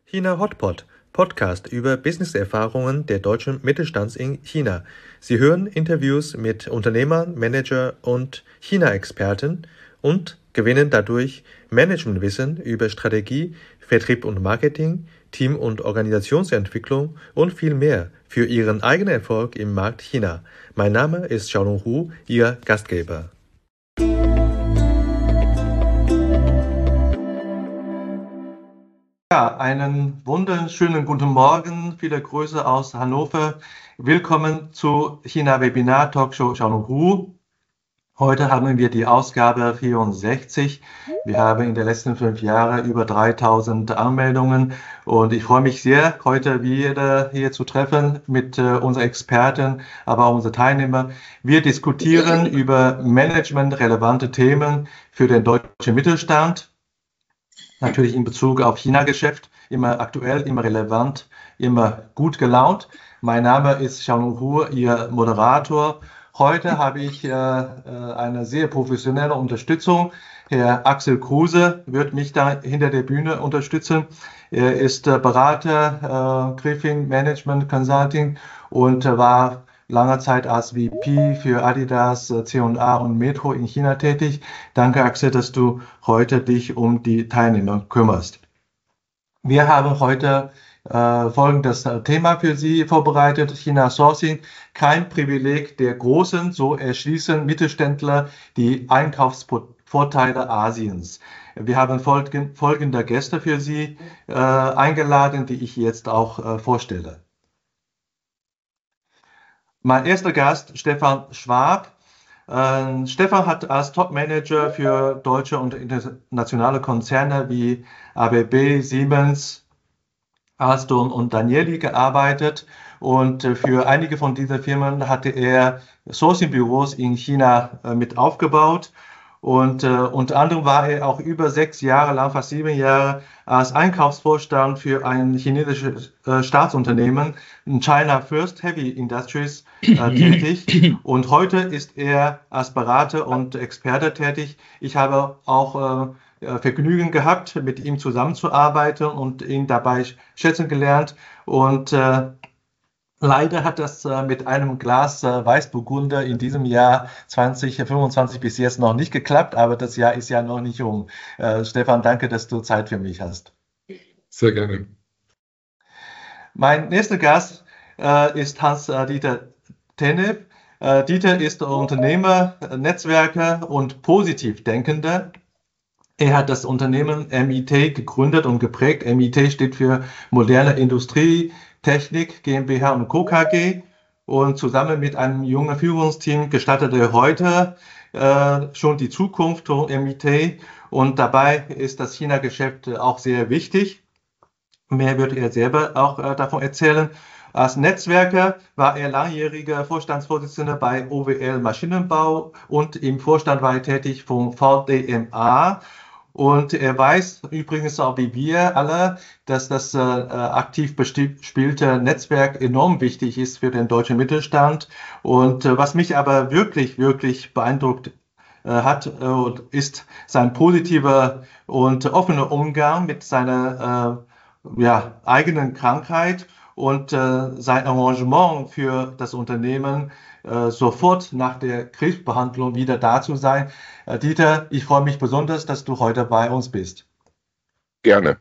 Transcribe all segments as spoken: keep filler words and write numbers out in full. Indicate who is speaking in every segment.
Speaker 1: China Hotpot, Podcast über Business-Erfahrungen der deutschen Mittelstands in China. Sie hören Interviews mit Unternehmern, Manager und China-Experten und gewinnen dadurch Managementwissen über Strategie, Vertrieb und Marketing, Team- und Organisationsentwicklung und viel mehr für Ihren eigenen Erfolg im Markt China. Mein Name ist Xiaolong Hu, Ihr Gastgeber. Ja, einen wunderschönen guten Morgen. Viele Grüße aus Hannover. Willkommen zu China Webinar Talkshow Xiaolong Hu. Heute haben wir die Ausgabe vierundsechzig. Wir haben in den letzten fünf Jahren über dreitausend Anmeldungen und ich freue mich sehr, heute wieder hier zu treffen mit äh, unseren Experten, aber auch unseren Teilnehmern. Wir diskutieren über managementrelevante Themen für den deutschen Mittelstand. Natürlich in Bezug auf China-Geschäft, immer aktuell, immer relevant, immer gut gelaunt. Mein Name ist Xiaolong Hu, Ihr Moderator. Heute habe ich äh, eine sehr professionelle Unterstützung. Herr Axel Kruse wird mich da hinter der Bühne unterstützen. Er ist äh, Berater, äh, Griffin Management Consulting und äh, war lange Zeit als V P für Adidas, C und A und Metro in China tätig. Danke, Axel, dass du heute dich um die Teilnehmer kümmerst. Wir haben heute äh, folgendes Thema für Sie vorbereitet. China Sourcing, kein Privileg der Großen, so erschließen Mittelständler die Einkaufsvorteile Asiens. Wir haben folgen, folgende Gäste für Sie äh, eingeladen, die ich jetzt auch äh, vorstelle. Mein erster Gast, Stefan Schwab. Äh, Stefan hat als Topmanager für deutsche und internationale Konzerne wie A B B, Siemens, Alstom und Danieli gearbeitet und äh, für einige von diesen Firmen hatte er Sourcing-Büros in China äh, mit aufgebaut. Und äh, unter anderem war er auch über sechs Jahre lang, fast sieben Jahre, als Einkaufsvorstand für ein chinesisches äh, Staatsunternehmen, China First Heavy Industries, äh, tätig. Und heute ist er als Berater und Experte tätig. Ich habe auch äh, Vergnügen gehabt, mit ihm zusammenzuarbeiten und ihn dabei schätzen gelernt. Und äh, leider hat das äh, mit einem Glas äh, Weißburgunder in diesem Jahr zwanzig fünfundzwanzig bis jetzt noch nicht geklappt, aber das Jahr ist ja noch nicht um. Äh, Stefan, danke, dass du Zeit für mich hast.
Speaker 2: Sehr gerne.
Speaker 1: Mein nächster Gast äh, ist Hans-Dieter Tennep. Äh, Dieter ist Unternehmer, Netzwerker und Positivdenkender. Er hat das Unternehmen M I T gegründet und geprägt. M I T steht für Moderne Industrie, Technik GmbH und Co. K G. Und zusammen mit einem jungen Führungsteam gestaltet er heute äh, schon die Zukunft von M I T. Und dabei ist das China-Geschäft auch sehr wichtig. Mehr wird er selber auch äh, davon erzählen. Als Netzwerker war er langjähriger Vorstandsvorsitzender bei O W L Maschinenbau und im Vorstand war er tätig von V D M A. Und er weiß übrigens auch wie wir alle, dass das äh, aktiv bespielte Netzwerk enorm wichtig ist für den deutschen Mittelstand. Und äh, was mich aber wirklich, wirklich beeindruckt äh, hat, äh, ist sein positiver und offener Umgang mit seiner äh, ja, eigenen Krankheit und äh, sein Engagement für das Unternehmen, äh, sofort nach der Krebsbehandlung wieder da zu sein. Äh, Dieter, ich freue mich besonders, dass du heute bei uns bist.
Speaker 2: Gerne.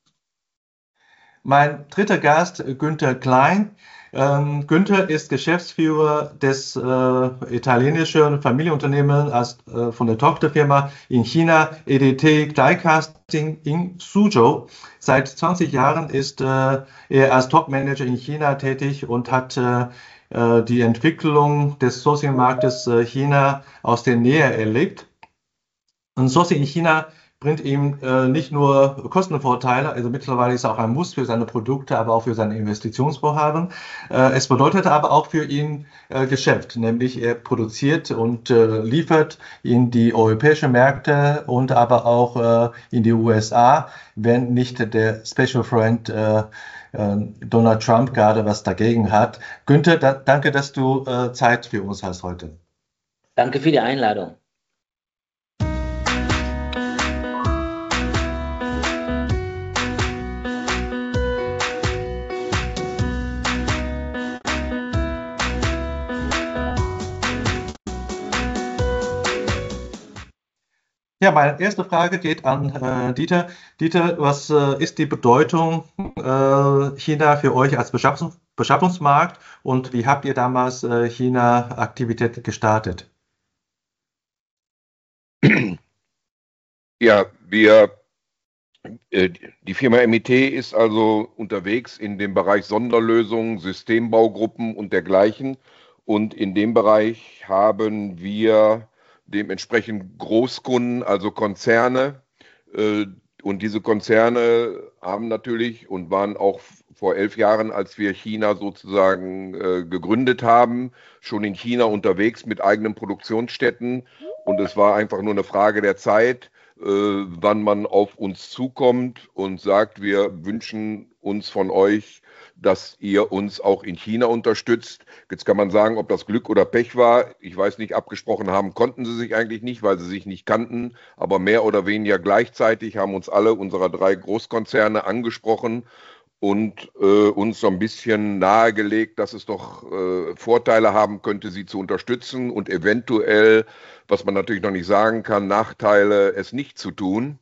Speaker 1: Mein dritter Gast, Günther Klein. Ähm, Günther ist Geschäftsführer des äh, italienischen Familienunternehmens als, äh, von der Tochterfirma in China, E D T Diecasting in Suzhou. Seit zwanzig Jahren ist äh, er als Topmanager in China tätig und hat äh, die Entwicklung des Sourcing-Marktes äh, China aus der Nähe erlebt. Und Sourcing in China bringt ihm äh, nicht nur Kostenvorteile, also mittlerweile ist es auch ein Muss für seine Produkte, aber auch für seine Investitionsvorhaben. Äh, es bedeutet aber auch für ihn äh, Geschäft, nämlich er produziert und äh, liefert in die europäischen Märkte und aber auch äh, in die U S A, wenn nicht der Special Friend äh, Donald Trump gerade was dagegen hat. Günther, da, danke, dass du äh, Zeit für uns hast heute.
Speaker 3: Danke für die Einladung.
Speaker 1: Ja, meine erste Frage geht an äh, Dieter. Dieter, was äh, ist die Bedeutung äh, China für euch als Beschaffungs Beschaffungsmarkt und wie habt ihr damals äh, China-Aktivität gestartet?
Speaker 2: Ja, wir, äh, die Firma M I T ist also unterwegs in dem Bereich Sonderlösungen, Systembaugruppen und dergleichen. Und in dem Bereich haben wir dementsprechend Großkunden, also Konzerne. Äh, und diese Konzerne haben natürlich und waren auch vor elf Jahren, als wir China sozusagen äh, gegründet haben, schon in China unterwegs mit eigenen Produktionsstätten. Und es war einfach nur eine Frage der Zeit, äh, wann man auf uns zukommt und sagt, wir wünschen uns von euch, dass ihr uns auch in China unterstützt. Jetzt kann man sagen, ob das Glück oder Pech war. Ich weiß nicht, abgesprochen haben konnten sie sich eigentlich nicht, weil sie sich nicht kannten. Aber mehr oder weniger gleichzeitig haben uns alle unserer drei Großkonzerne angesprochen und äh, uns so ein bisschen nahegelegt, dass es doch äh, Vorteile haben könnte, sie zu unterstützen und eventuell, was man natürlich noch nicht sagen kann, Nachteile, es nicht zu tun.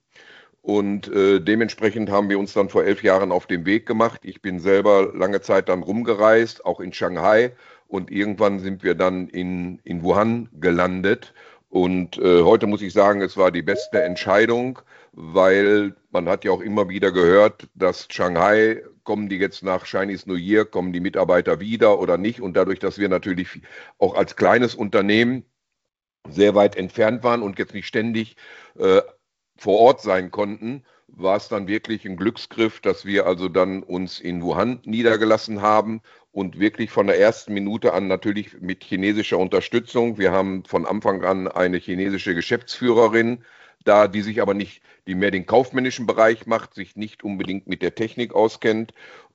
Speaker 2: Und äh, dementsprechend haben wir uns dann vor elf Jahren auf den Weg gemacht. Ich bin selber lange Zeit dann rumgereist, auch in Shanghai. Und irgendwann sind wir dann in, in Wuhan gelandet. Und äh, heute muss ich sagen, es war die beste Entscheidung, weil man hat ja auch immer wieder gehört, dass Shanghai, kommen die jetzt nach Chinese New Year, kommen die Mitarbeiter wieder oder nicht. Und dadurch, dass wir natürlich auch als kleines Unternehmen sehr weit entfernt waren und jetzt nicht ständig äh, vor Ort sein konnten, war es dann wirklich ein Glücksgriff, dass wir also dann uns in Wuhan niedergelassen haben und wirklich von der ersten Minute an natürlich mit chinesischer Unterstützung. Wir haben von Anfang an eine chinesische Geschäftsführerin da, die sich aber nicht, die mehr den kaufmännischen Bereich macht, sich nicht unbedingt mit der Technik auskennt.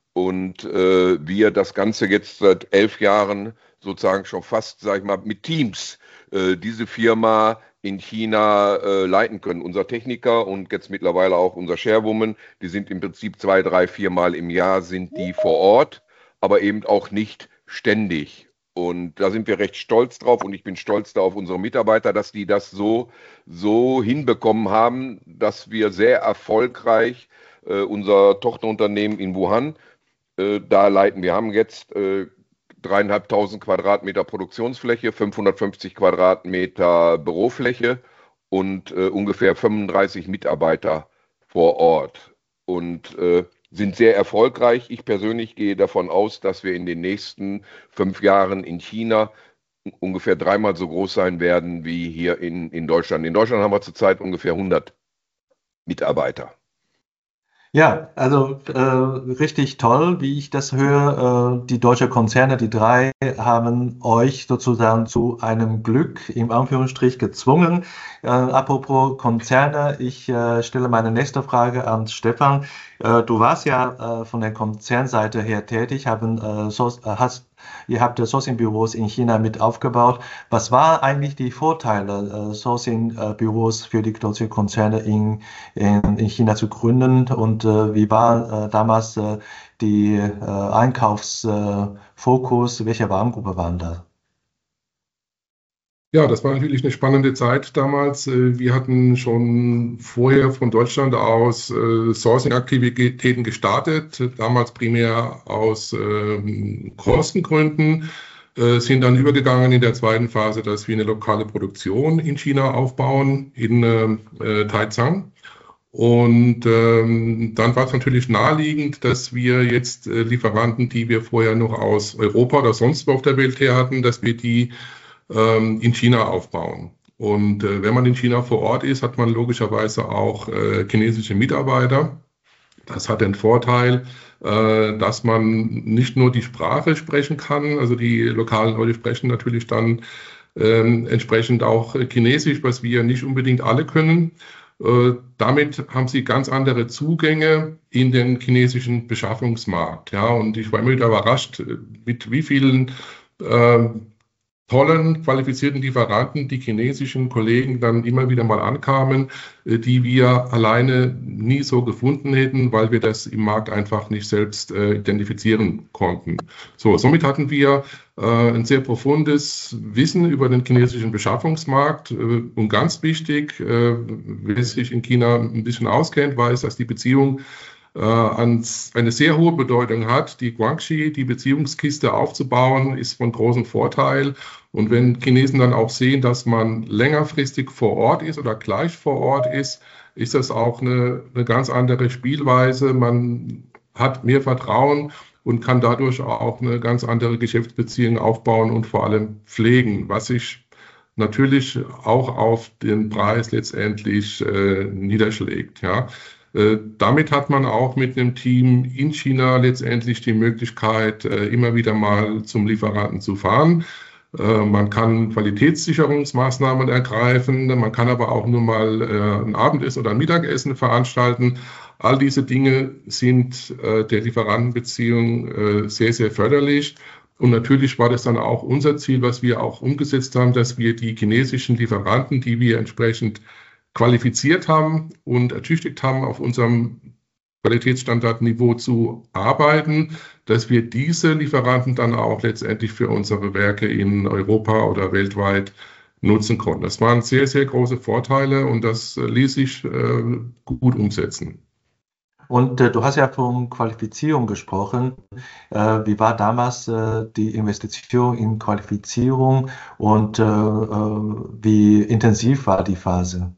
Speaker 2: Und äh, wir das Ganze jetzt seit elf Jahren sozusagen schon fast, sag ich mal, mit Teams äh, diese Firma in China äh, leiten können. Unser Techniker und jetzt mittlerweile auch unser Chairwoman, die sind im Prinzip zwei, drei, vier Mal im Jahr sind die vor Ort, aber eben auch nicht ständig. Und da sind wir recht stolz drauf und ich bin stolz da auf unsere Mitarbeiter, dass die das so, so hinbekommen haben, dass wir sehr erfolgreich äh, unser Tochterunternehmen in Wuhan äh, da leiten. Wir haben jetzt äh, dreieinhalbtausend Quadratmeter Produktionsfläche, fünfhundertfünfzig Quadratmeter Bürofläche und äh, ungefähr fünfunddreißig Mitarbeiter vor Ort und äh, sind sehr erfolgreich. Ich persönlich gehe davon aus, dass wir in den nächsten fünf Jahren in China ungefähr dreimal so groß sein werden wie hier in, in Deutschland. In Deutschland haben wir zurzeit ungefähr hundert Mitarbeiter.
Speaker 1: Ja, also äh, richtig toll, wie ich das höre. Äh, die deutschen Konzerne, die drei, haben euch sozusagen zu einem Glück im Anführungsstrich gezwungen. Äh, apropos Konzerne, ich äh, stelle meine nächste Frage an Stefan. Äh, du warst ja äh, von der Konzernseite her tätig, haben, äh, so, hast, ihr habt Sourcing-Büros in China mit aufgebaut. Was waren eigentlich die Vorteile, äh, Sourcing-Büros für die deutschen Konzerne in, in, in China zu gründen und äh, wie war äh, damals äh, die äh, Einkaufsfokus, äh, welche Warengruppe waren da?
Speaker 4: Ja, das war natürlich eine spannende Zeit damals. Wir hatten schon vorher von Deutschland aus äh, Sourcing-Aktivitäten gestartet, damals primär aus äh, Kostengründen, äh, sind dann übergegangen in der zweiten Phase, dass wir eine lokale Produktion in China aufbauen, in äh, Taicang. Und ähm, dann war es natürlich naheliegend, dass wir jetzt äh, Lieferanten, die wir vorher noch aus Europa oder sonst wo auf der Welt her hatten, dass wir die ähm, in China aufbauen. Und äh, wenn man in China vor Ort ist, hat man logischerweise auch äh, chinesische Mitarbeiter. Das hat den Vorteil, äh, dass man nicht nur die Sprache sprechen kann, also die lokalen Leute sprechen natürlich dann äh, entsprechend auch Chinesisch, was wir nicht unbedingt alle können. Äh, damit haben sie ganz andere Zugänge in den chinesischen Beschaffungsmarkt. Ja, und ich war immer wieder überrascht, mit wie vielen äh, tollen, qualifizierten Lieferanten, die chinesischen Kollegen dann immer wieder mal ankamen, äh, die wir alleine nie so gefunden hätten, weil wir das im Markt einfach nicht selbst äh, identifizieren konnten. So, somit hatten wir äh, ein sehr profundes Wissen über den chinesischen Beschaffungsmarkt. Äh, und ganz wichtig, äh, wer sich in China ein bisschen auskennt, weiß, dass die Beziehung äh, ans, eine sehr hohe Bedeutung hat. Die Guangxi, die Beziehungskiste aufzubauen, ist von großem Vorteil. Und wenn Chinesen dann auch sehen, dass man längerfristig vor Ort ist oder gleich vor Ort ist, ist das auch eine, eine ganz andere Spielweise. Man hat mehr Vertrauen und kann dadurch auch eine ganz andere Geschäftsbeziehung aufbauen und vor allem pflegen, was sich natürlich auch auf den Preis letztendlich äh, niederschlägt. Ja. Äh, damit hat man auch mit einem Team in China letztendlich die Möglichkeit, äh, immer wieder mal zum Lieferanten zu fahren. Man kann Qualitätssicherungsmaßnahmen ergreifen, man kann aber auch nur mal ein Abendessen oder ein Mittagessen veranstalten. All diese Dinge sind der Lieferantenbeziehung sehr, sehr förderlich. Und natürlich war das dann auch unser Ziel, was wir auch umgesetzt haben, dass wir die chinesischen Lieferanten, die wir entsprechend qualifiziert haben und ertüchtigt haben, auf unserem Qualitätsstandardniveau zu arbeiten, dass wir diese Lieferanten dann auch letztendlich für unsere Werke in Europa oder weltweit nutzen konnten. Das waren sehr, sehr große Vorteile und das ließ sich äh, gut umsetzen.
Speaker 1: Und äh, du hast ja von Qualifizierung gesprochen. Äh, wie war damals äh, die Investition in Qualifizierung und äh, äh, wie intensiv war die Phase?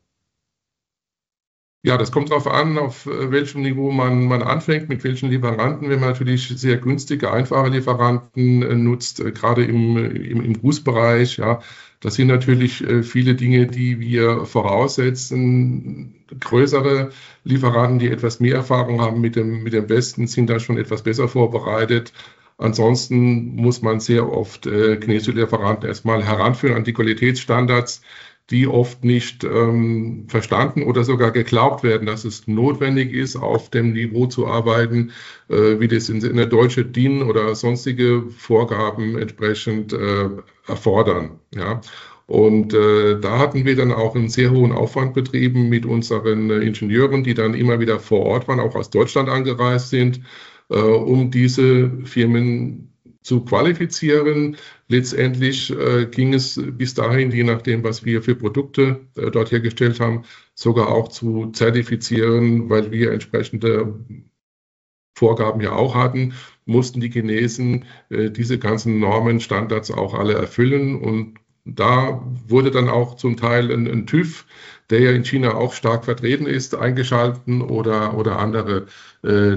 Speaker 4: Ja, das kommt darauf an, auf welchem Niveau man, man anfängt, mit welchen Lieferanten. Wenn man natürlich sehr günstige, einfache Lieferanten äh, nutzt, äh, gerade im, im, im Gussbereich, ja, das sind natürlich äh, viele Dinge, die wir voraussetzen. Größere Lieferanten, die etwas mehr Erfahrung haben mit dem, mit dem Westen, sind da schon etwas besser vorbereitet. Ansonsten muss man sehr oft äh, chinesische Lieferanten erstmal heranführen an die Qualitätsstandards, die oft nicht ähm, verstanden oder sogar geglaubt werden, dass es notwendig ist, auf dem Niveau zu arbeiten, äh, wie das in, in der deutsche D I N oder sonstige Vorgaben entsprechend äh, erfordern. Ja. Und äh, da hatten wir dann auch einen sehr hohen Aufwand betrieben mit unseren äh, Ingenieuren, die dann immer wieder vor Ort waren, auch aus Deutschland angereist sind, äh, um diese Firmen zu qualifizieren. Letztendlich äh, ging es bis dahin, je nachdem, was wir für Produkte äh, dort hergestellt haben, sogar auch zu zertifizieren, weil wir entsprechende Vorgaben ja auch hatten, mussten die Chinesen äh, diese ganzen Normen, Standards auch alle erfüllen. Und da wurde dann auch zum Teil ein, ein TÜV, der ja in China auch stark vertreten ist, eingeschalten oder, oder andere äh,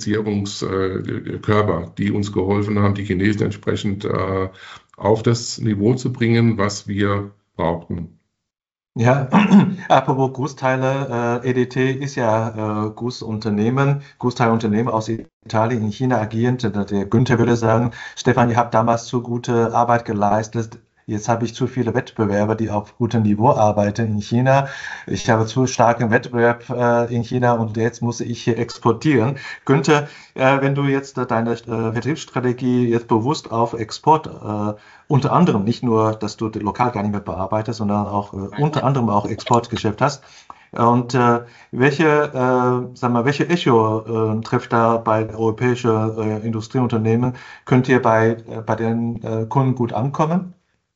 Speaker 4: Zertifizierungskörper, äh, die uns geholfen haben, die Chinesen entsprechend äh, auf das Niveau zu bringen, was wir brauchten.
Speaker 1: Ja, apropos Gussteile, äh, E D T ist ja äh, Gussunternehmen, Gussteilunternehmen aus Italien in China agierend. Der Günther würde sagen, Stefan, ihr habt damals zu gute Arbeit geleistet. Jetzt habe ich zu viele Wettbewerber, die auf gutem Niveau arbeiten in China. Ich habe zu starken Wettbewerb äh, in China und jetzt muss ich hier exportieren. Günther, äh, wenn du jetzt äh, deine äh, Vertriebsstrategie jetzt bewusst auf Export, äh, unter anderem nicht nur, dass du lokal gar nicht mehr bearbeitest, sondern auch äh, unter anderem auch Exportgeschäft hast. Und äh, welche, äh, sag mal, welche Echo äh, trifft da bei europäischen äh, Industrieunternehmen? Könnt ihr bei, äh, bei den äh, Kunden gut ankommen?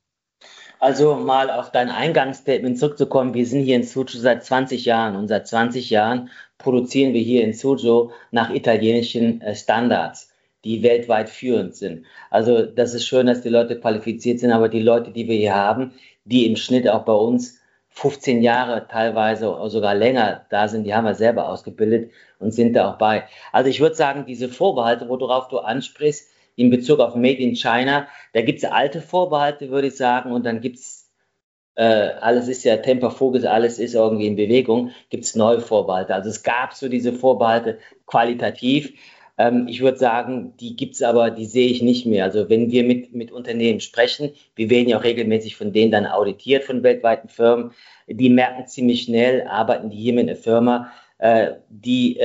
Speaker 3: Also mal auf dein Eingangsstatement zurückzukommen, wir sind hier in Suzhou seit zwanzig Jahren und seit zwanzig Jahren produzieren wir hier in Suzhou nach italienischen Standards, die weltweit führend sind. Also das ist schön, dass die Leute qualifiziert sind, aber die Leute, die wir hier haben, die im Schnitt auch bei uns fünfzehn Jahre teilweise oder sogar länger da sind, die haben wir selber ausgebildet und sind da auch bei. Also ich würde sagen, diese Vorbehalte, worauf du ansprichst, in Bezug auf Made in China, da gibt es alte Vorbehalte, würde ich sagen, und dann gibt es, äh, alles ist ja Temper Fugis, alles ist irgendwie in Bewegung, gibt es neue Vorbehalte. Also es gab so diese Vorbehalte qualitativ. Ähm, ich würde sagen, die gibt es aber, die sehe ich nicht mehr. Also wenn wir mit, mit Unternehmen sprechen, wir werden ja auch regelmäßig von denen dann auditiert, von weltweiten Firmen, die merken ziemlich schnell, arbeiten die hier mit einer Firma, äh, die äh,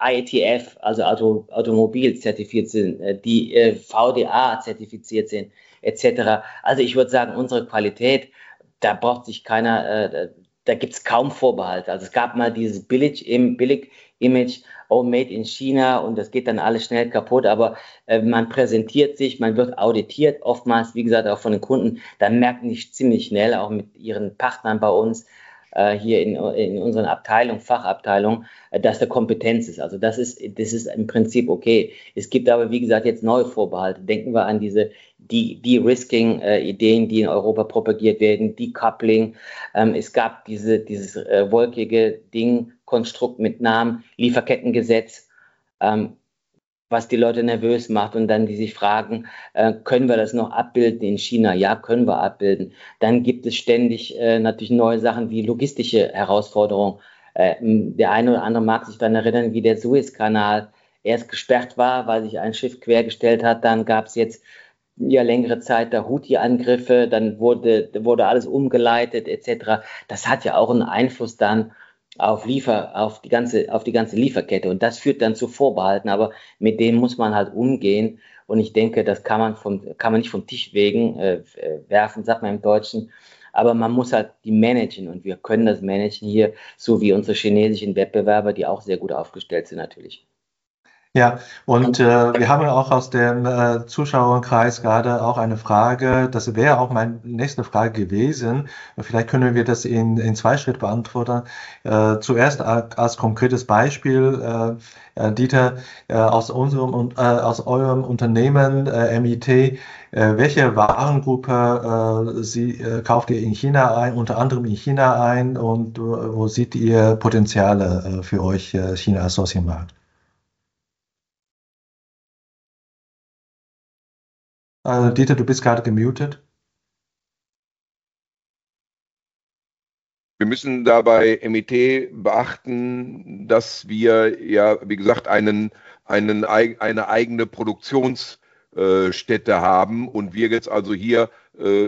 Speaker 3: I A T F, also Auto, Automobil zertifiziert sind, äh, die äh, V D A zertifiziert sind, et cetera. Also ich würde sagen, unsere Qualität, da braucht sich keiner, äh, da gibt es kaum Vorbehalte. Also es gab mal dieses Billig im Billig-Image, oh, made in China, und das geht dann alles schnell kaputt, aber äh, man präsentiert sich, man wird auditiert, oftmals, wie gesagt, auch von den Kunden, dann merken die ziemlich schnell, auch mit ihren Partnern bei uns, äh, hier in, in unseren Abteilungen, Fachabteilungen, äh, dass da Kompetenz ist. Also das ist, das ist im Prinzip okay. Es gibt aber, wie gesagt, jetzt neue Vorbehalte. Denken wir an diese die De-Risking-Ideen, äh, die in Europa propagiert werden, Decoupling. Ähm, es gab diese, dieses äh, wolkige Ding, Konstrukt mit Namen, Lieferkettengesetz, ähm, was die Leute nervös macht, und dann die sich fragen, äh, können wir das noch abbilden in China? Ja, können wir abbilden. Dann gibt es ständig äh, natürlich neue Sachen wie logistische Herausforderungen. Äh, der eine oder andere mag sich daran erinnern, wie der Suezkanal erst gesperrt war, weil sich ein Schiff quergestellt hat. Dann gab es jetzt ja längere Zeit der Houthi-Angriffe, dann wurde, wurde alles umgeleitet et cetera. Das hat ja auch einen Einfluss dann auf Liefer, auf die ganze, auf die ganze Lieferkette, und das führt dann zu Vorbehalten, aber mit denen muss man halt umgehen, und ich denke, das kann man vom, kann man nicht vom Tisch wegen äh, werfen, sagt man im Deutschen, aber man muss halt die managen, und wir können das managen hier, so wie unsere chinesischen Wettbewerber, die auch sehr gut aufgestellt sind natürlich.
Speaker 1: Ja, und äh, wir haben ja auch aus dem äh, Zuschauerkreis gerade auch eine Frage, das wäre auch meine nächste Frage gewesen. Vielleicht können wir das in, in zwei Schritten beantworten. Äh, zuerst als, als konkretes Beispiel, äh, Dieter, äh, aus unserem äh, aus eurem Unternehmen äh, M I T, äh, welche Warengruppe äh, Sie, äh, kauft ihr in China ein, unter anderem in China ein, und äh, wo seht ihr Potenziale äh, für euch äh, China als Sourcing-Markt? Äh, Dieter, du bist gerade gemutet.
Speaker 2: Wir müssen dabei M I T beachten, dass wir ja, wie gesagt, einen, einen, eine eigene Produktionsstätte haben, und wir jetzt also hier, äh,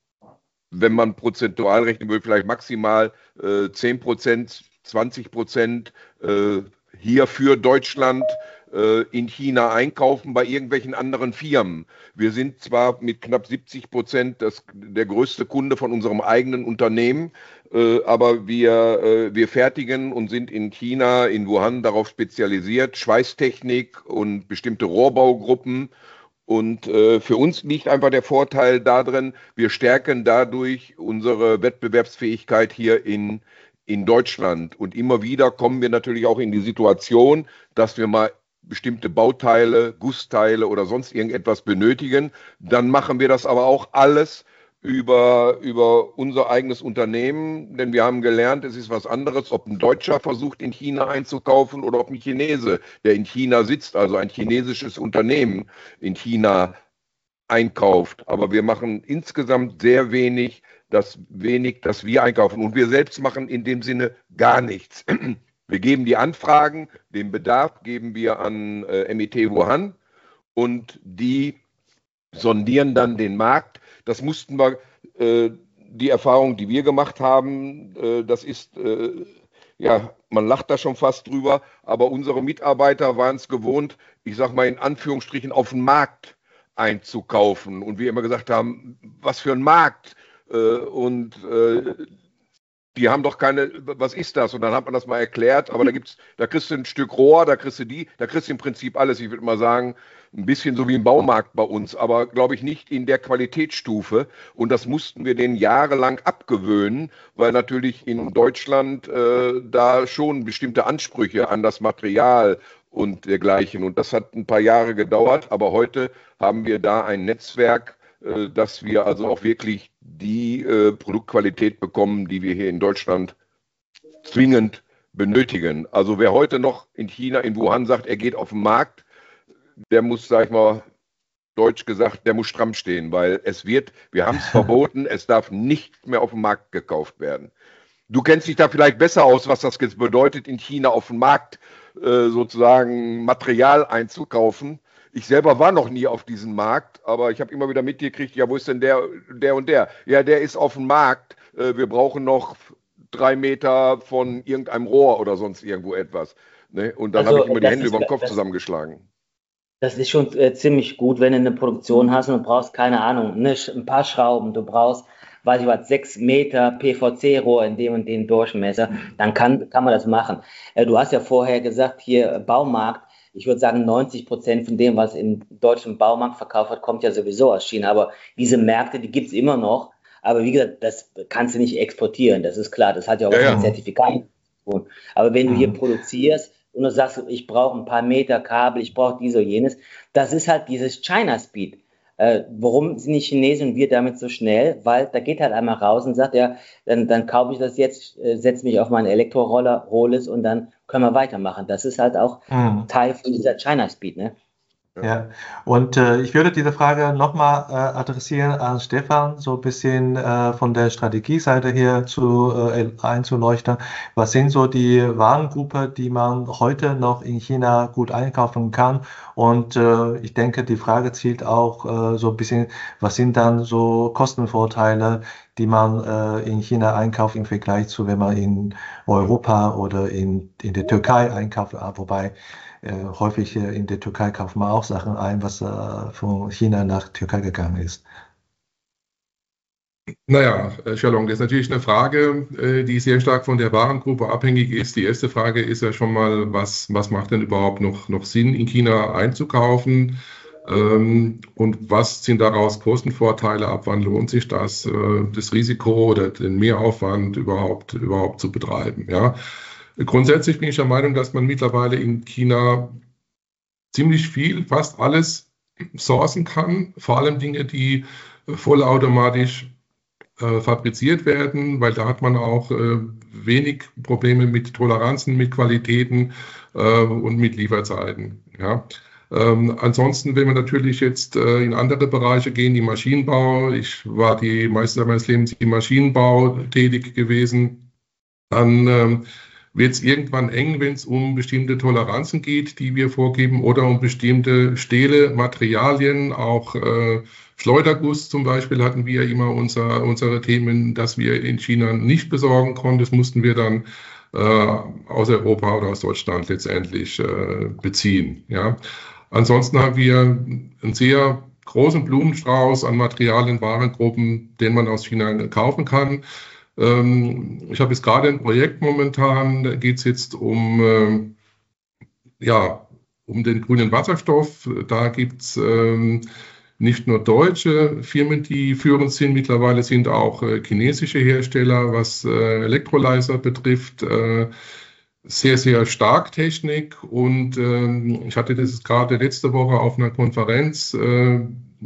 Speaker 2: wenn man prozentual rechnen will, vielleicht maximal äh, zehn Prozent, zwanzig Prozent äh, hier für Deutschland äh, in China einkaufen bei irgendwelchen anderen Firmen. Wir sind zwar mit knapp siebzig Prozent das, der größte Kunde von unserem eigenen Unternehmen, äh, aber wir, äh, wir fertigen und sind in China, in Wuhan, darauf spezialisiert, Schweißtechnik und bestimmte Rohrbaugruppen. Und äh, für uns liegt einfach der Vorteil darin, wir stärken dadurch unsere Wettbewerbsfähigkeit hier in, in Deutschland. Und immer wieder kommen wir natürlich auch in die Situation, dass wir mal bestimmte Bauteile, Gussteile oder sonst irgendetwas benötigen. Dann machen wir das aber auch alles über, über unser eigenes Unternehmen, denn wir haben gelernt, es ist was anderes, ob ein Deutscher versucht, in China einzukaufen, oder ob ein Chinese, der in China sitzt, also ein chinesisches Unternehmen in China einkauft. Aber wir machen insgesamt sehr wenig, das wenig, das wir einkaufen. Und wir selbst machen in dem Sinne gar nichts. Wir geben die Anfragen, den Bedarf geben wir an äh, M I T Wuhan, und die sondieren dann den Markt. Das mussten wir, äh, die Erfahrung, die wir gemacht haben, äh, das ist, äh, ja, man lacht da schon fast drüber, aber unsere Mitarbeiter waren es gewohnt, ich sag mal in Anführungsstrichen, auf den Markt einzukaufen. Und wir immer gesagt haben, was für ein Markt? Äh, und äh, die haben doch keine, was ist das? Und dann hat man das mal erklärt, aber da gibt's, da kriegst du ein Stück Rohr, da kriegst du die, da kriegst du im Prinzip alles. Ich würde mal sagen, ein bisschen so wie im Baumarkt bei uns, aber glaube ich nicht in der Qualitätsstufe. Und das mussten wir denen jahrelang abgewöhnen, weil natürlich in Deutschland äh, da schon bestimmte Ansprüche an das Material und dergleichen. Und das hat ein paar Jahre gedauert, aber heute haben wir da ein Netzwerk, äh, dass wir also auch wirklich die äh, Produktqualität bekommen, die wir hier in Deutschland zwingend benötigen. Also wer heute noch in China, in Wuhan sagt, er geht auf den Markt, der muss, sag ich mal, deutsch gesagt, der muss stramm stehen, weil es wird, wir haben es verboten, es darf nicht mehr auf dem Markt gekauft werden. Du kennst dich da vielleicht besser aus, was das jetzt bedeutet, in China auf dem Markt äh, sozusagen Material einzukaufen. Ich selber war noch nie auf diesem Markt, aber ich habe immer wieder mitgekriegt, ja, wo ist denn der, der und der? Ja, der ist auf dem Markt. Äh, wir brauchen noch drei Meter von irgendeinem Rohr oder sonst irgendwo etwas. Ne? Und dann
Speaker 3: Also
Speaker 2: habe ich immer die
Speaker 3: das
Speaker 2: Hände
Speaker 3: ist,
Speaker 2: über den Kopf
Speaker 3: das,
Speaker 2: zusammengeschlagen.
Speaker 3: das ist schon äh, ziemlich gut, wenn du eine Produktion hast und du brauchst, keine Ahnung, ne, Sch- ein paar Schrauben, du brauchst, weiß ich was, sechs Meter P V C-Rohr in dem und dem Durchmesser, dann kann, kann man das machen. Äh, du hast ja vorher gesagt, hier äh, Baumarkt, ich würde sagen, neunzig Prozent von dem, was im deutschen Baumarkt verkauft wird, kommt ja sowieso aus China. Aber diese Märkte, die gibt's immer noch. Aber wie gesagt, das kannst du nicht exportieren, das ist klar. Das hat ja auch
Speaker 2: Ja,
Speaker 3: was mit
Speaker 2: ja.
Speaker 1: Mhm.
Speaker 3: Zertifikaten zu tun. Aber wenn du hier
Speaker 1: Mhm.
Speaker 3: produzierst und du sagst, ich brauche ein paar Meter Kabel, ich brauche dies oder jenes, das ist halt dieses China Speed. Äh, warum sind die Chinesen und wir damit so schnell? Weil da geht halt einmal raus und sagt, ja, dann, dann kaufe ich das jetzt, äh, setze mich auf meinen Elektroroller, hole es und dann können wir weitermachen. Das ist halt auch
Speaker 1: Mhm.
Speaker 3: Teil von dieser China Speed, ne?
Speaker 1: Ja, und äh, ich würde diese Frage nochmal äh, adressieren an Stefan, so ein bisschen äh, von der Strategieseite her zu äh, einzuleuchten. Was sind so die Warengruppen, die man heute noch in China gut einkaufen kann? Und äh, ich denke, die Frage zielt auch äh, so ein bisschen, was sind dann so Kostenvorteile, die man äh, in China einkauft im Vergleich zu, wenn man in Europa oder in, in der Türkei einkauft, ah, wobei äh, häufig äh, in der Türkei kaufen wir auch Sachen ein, was äh, von China nach Türkei gegangen ist.
Speaker 4: Naja, äh, Shalom, das ist natürlich eine Frage, äh, die sehr stark von der Warengruppe abhängig ist. Die erste Frage ist ja schon mal, was, was macht denn überhaupt noch, noch Sinn, in China einzukaufen? Ähm, und was sind daraus Kostenvorteile? Ab wann lohnt sich das, äh, das Risiko oder den Mehraufwand überhaupt, überhaupt zu betreiben? Ja? Grundsätzlich bin ich der Meinung, dass man mittlerweile in China ziemlich viel, fast alles sourcen kann, vor allem Dinge, die äh, vollautomatisch äh, fabriziert werden, weil da hat man auch äh, wenig Probleme mit Toleranzen, mit Qualitäten äh, und mit Lieferzeiten. Ja. Ähm, ansonsten, wenn wir natürlich jetzt äh, in andere Bereiche gehen, die Maschinenbau, ich war die meiste Zeit meines Lebens im Maschinenbau tätig gewesen, dann ähm, wird es irgendwann eng, wenn es um bestimmte Toleranzen geht, die wir vorgeben, oder um bestimmte Stähle, Materialien, auch äh, Schleuderguss zum Beispiel hatten wir immer unser, unsere Themen, dass wir in China nicht besorgen konnten. Das mussten wir dann äh, aus Europa oder aus Deutschland letztendlich äh, beziehen. Ja. Ansonsten haben wir einen sehr großen Blumenstrauß an Materialien, Warengruppen, den man aus China kaufen kann. Ich habe jetzt gerade ein Projekt momentan, da geht es jetzt um, äh, ja, um den grünen Wasserstoff. Da gibt es ähm, nicht nur deutsche Firmen, die führend sind, mittlerweile sind auch äh, chinesische Hersteller, was äh, Elektrolyzer betrifft. Äh, sehr, sehr stark Technik. Und ähm, ich hatte das gerade letzte Woche auf einer Konferenz äh,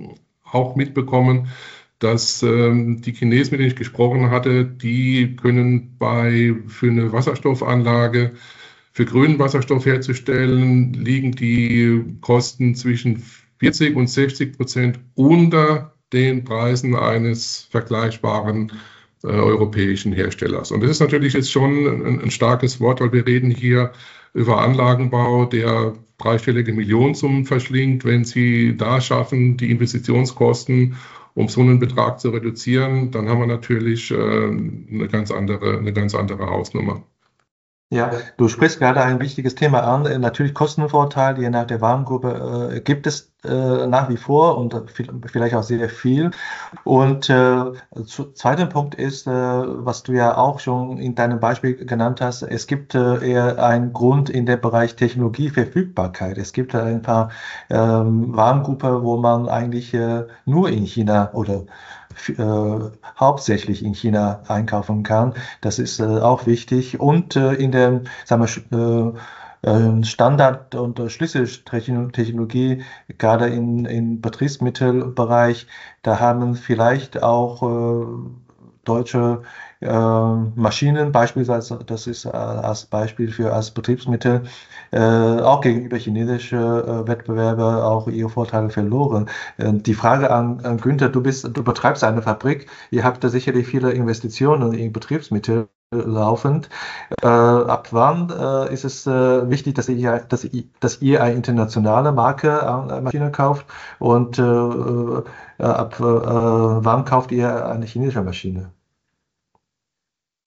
Speaker 4: auch mitbekommen, dass ähm, die Chinesen, mit denen ich gesprochen hatte, die können bei für eine Wasserstoffanlage, für grünen Wasserstoff herzustellen, liegen die Kosten zwischen vierzig und sechzig Prozent unter den Preisen eines vergleichbaren äh, europäischen Herstellers. Und das ist natürlich jetzt schon ein, ein starkes Wort, weil wir reden hier über Anlagenbau, der dreistellige Millionensummen verschlingt. Wenn Sie da schaffen, die Investitionskosten um so einen Betrag zu reduzieren, dann haben wir natürlich äh, eine ganz andere, eine ganz andere Hausnummer.
Speaker 1: Ja, du sprichst gerade ein wichtiges Thema an. Äh, Natürlich Kostenvorteile, je nach der Warengruppe, äh, gibt es äh, nach wie vor und äh, viel- vielleicht auch sehr viel. Und äh, zu, zweiter Punkt ist, äh, was du ja auch schon in deinem Beispiel genannt hast, es gibt äh, eher einen Grund in dem Bereich Technologieverfügbarkeit. Es gibt äh, ein paar ähm, Warengruppen, wo man eigentlich äh, nur in China oder f- äh, hauptsächlich in China einkaufen kann. Das ist äh, auch wichtig. Und äh, in der, sagen wir, sch- äh, äh, Standard- und äh, Schlüsseltechnologie, gerade in, im Betriebsmittelbereich, da haben vielleicht auch äh, deutsche äh, Maschinen, beispielsweise, das ist äh, als Beispiel für als Betriebsmittel, äh, auch gegenüber chinesischen äh, Wettbewerber auch ihre Vorteile verloren. Äh, die Frage an, an Günther, du bist, du betreibst eine Fabrik, ihr habt da sicherlich viele Investitionen in Betriebsmittel laufend. Äh, ab wann äh, ist es äh, wichtig, dass ihr, dass ihr, dass ihr eine internationale Marke an Maschine kauft und äh, äh, ab äh, wann kauft ihr eine chinesische Maschine?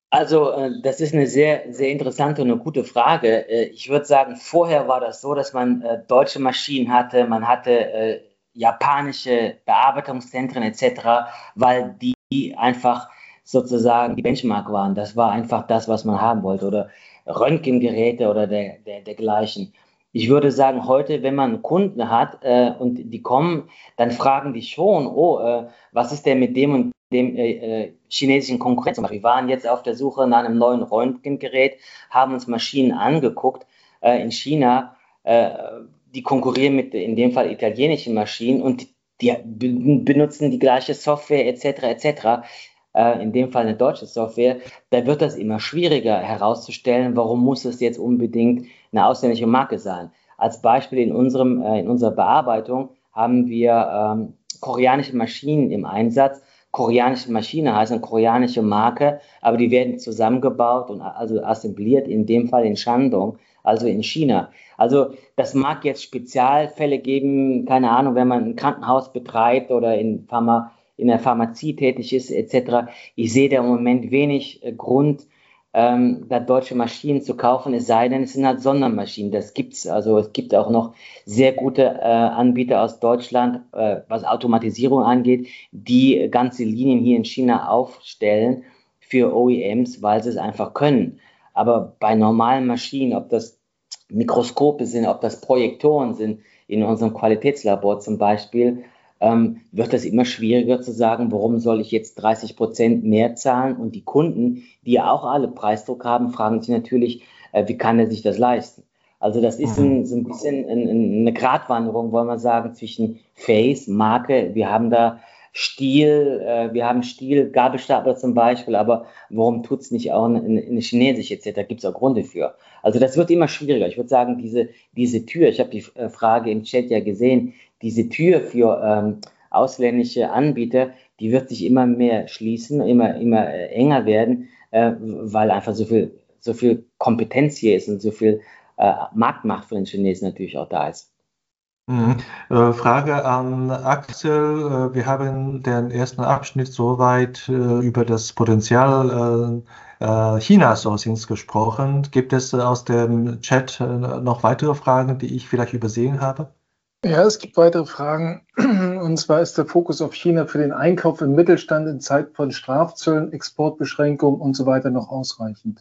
Speaker 3: Also, äh, das ist eine sehr, sehr interessante und eine gute Frage. Äh, ich würde sagen, vorher war das so, dass man äh, deutsche Maschinen hatte, man hatte äh, japanische Bearbeitungszentren et cetera, weil die einfach sozusagen die Benchmark waren. Das war einfach das, was man haben wollte. Oder Röntgengeräte oder der, der, dergleichen. Ich würde sagen, heute, wenn man Kunden hat äh, und die kommen, dann fragen die schon, oh, äh, was ist denn mit dem und dem äh, äh, chinesischen Konkurrenz. Wir waren jetzt auf der Suche nach einem neuen Röntgengerät, haben uns Maschinen angeguckt äh, in China, äh, die konkurrieren mit in dem Fall italienischen Maschinen und die benutzen die gleiche Software et cetera et cetera. Äh, in dem Fall eine deutsche Software. Da wird das immer schwieriger herauszustellen, warum muss es jetzt unbedingt eine ausländische Marke sein. Als Beispiel in, unserem, äh, in unserer Bearbeitung haben wir ähm, koreanische Maschinen im Einsatz. Koreanische Maschine heißt eine koreanische Marke, aber die werden zusammengebaut und also assembliert, in dem Fall in Shandong, also in China. Also das mag jetzt Spezialfälle geben, keine Ahnung, wenn man ein Krankenhaus betreibt oder in, Pharma, in der Pharmazie tätig ist et cetera. Ich sehe da im Moment wenig äh, Grund, ähm, da deutsche Maschinen zu kaufen, es sei denn, es sind halt Sondermaschinen. Das gibt's. Also es gibt auch noch sehr gute äh, Anbieter aus Deutschland, äh, was Automatisierung angeht, die ganze Linien hier in China aufstellen für O E Ms, weil sie es einfach können. Aber bei normalen Maschinen, ob das Mikroskope sind, ob das Projektoren sind, in unserem Qualitätslabor zum Beispiel, ähm, wird es immer schwieriger zu sagen, warum soll ich jetzt dreißig Prozent mehr zahlen? Und die Kunden, die ja auch alle Preisdruck haben, fragen sich natürlich, äh, wie kann er sich das leisten? Also das ist ein, so ein bisschen ein, ein, eine Gratwanderung, wollen wir sagen, zwischen Face, Marke, wir haben da Stil, äh, wir haben Stil, Gabelstapler zum Beispiel, aber warum tut es nicht auch in, in Chinesisch et cetera? Gibt es auch Gründe für. Also das wird immer schwieriger. Ich würde sagen, diese, diese Tür, ich habe die äh, Frage im Chat ja gesehen, diese Tür für ähm, ausländische Anbieter, die wird sich immer mehr schließen, immer, immer äh, enger werden, äh, weil einfach so viel, so viel Kompetenz hier ist und so viel äh, Marktmacht von den Chinesen natürlich auch da ist.
Speaker 1: Mhm. Äh, Frage an Axel. Äh, wir haben den ersten Abschnitt soweit äh, über das Potenzial äh, äh, China-Sourcings gesprochen. Gibt es äh, aus dem Chat äh, noch weitere Fragen, die ich vielleicht übersehen habe?
Speaker 5: Ja, es gibt weitere Fragen. Und zwar ist der Fokus auf China für den Einkauf im Mittelstand in Zeiten von Strafzöllen, Exportbeschränkungen und so weiter noch ausreichend?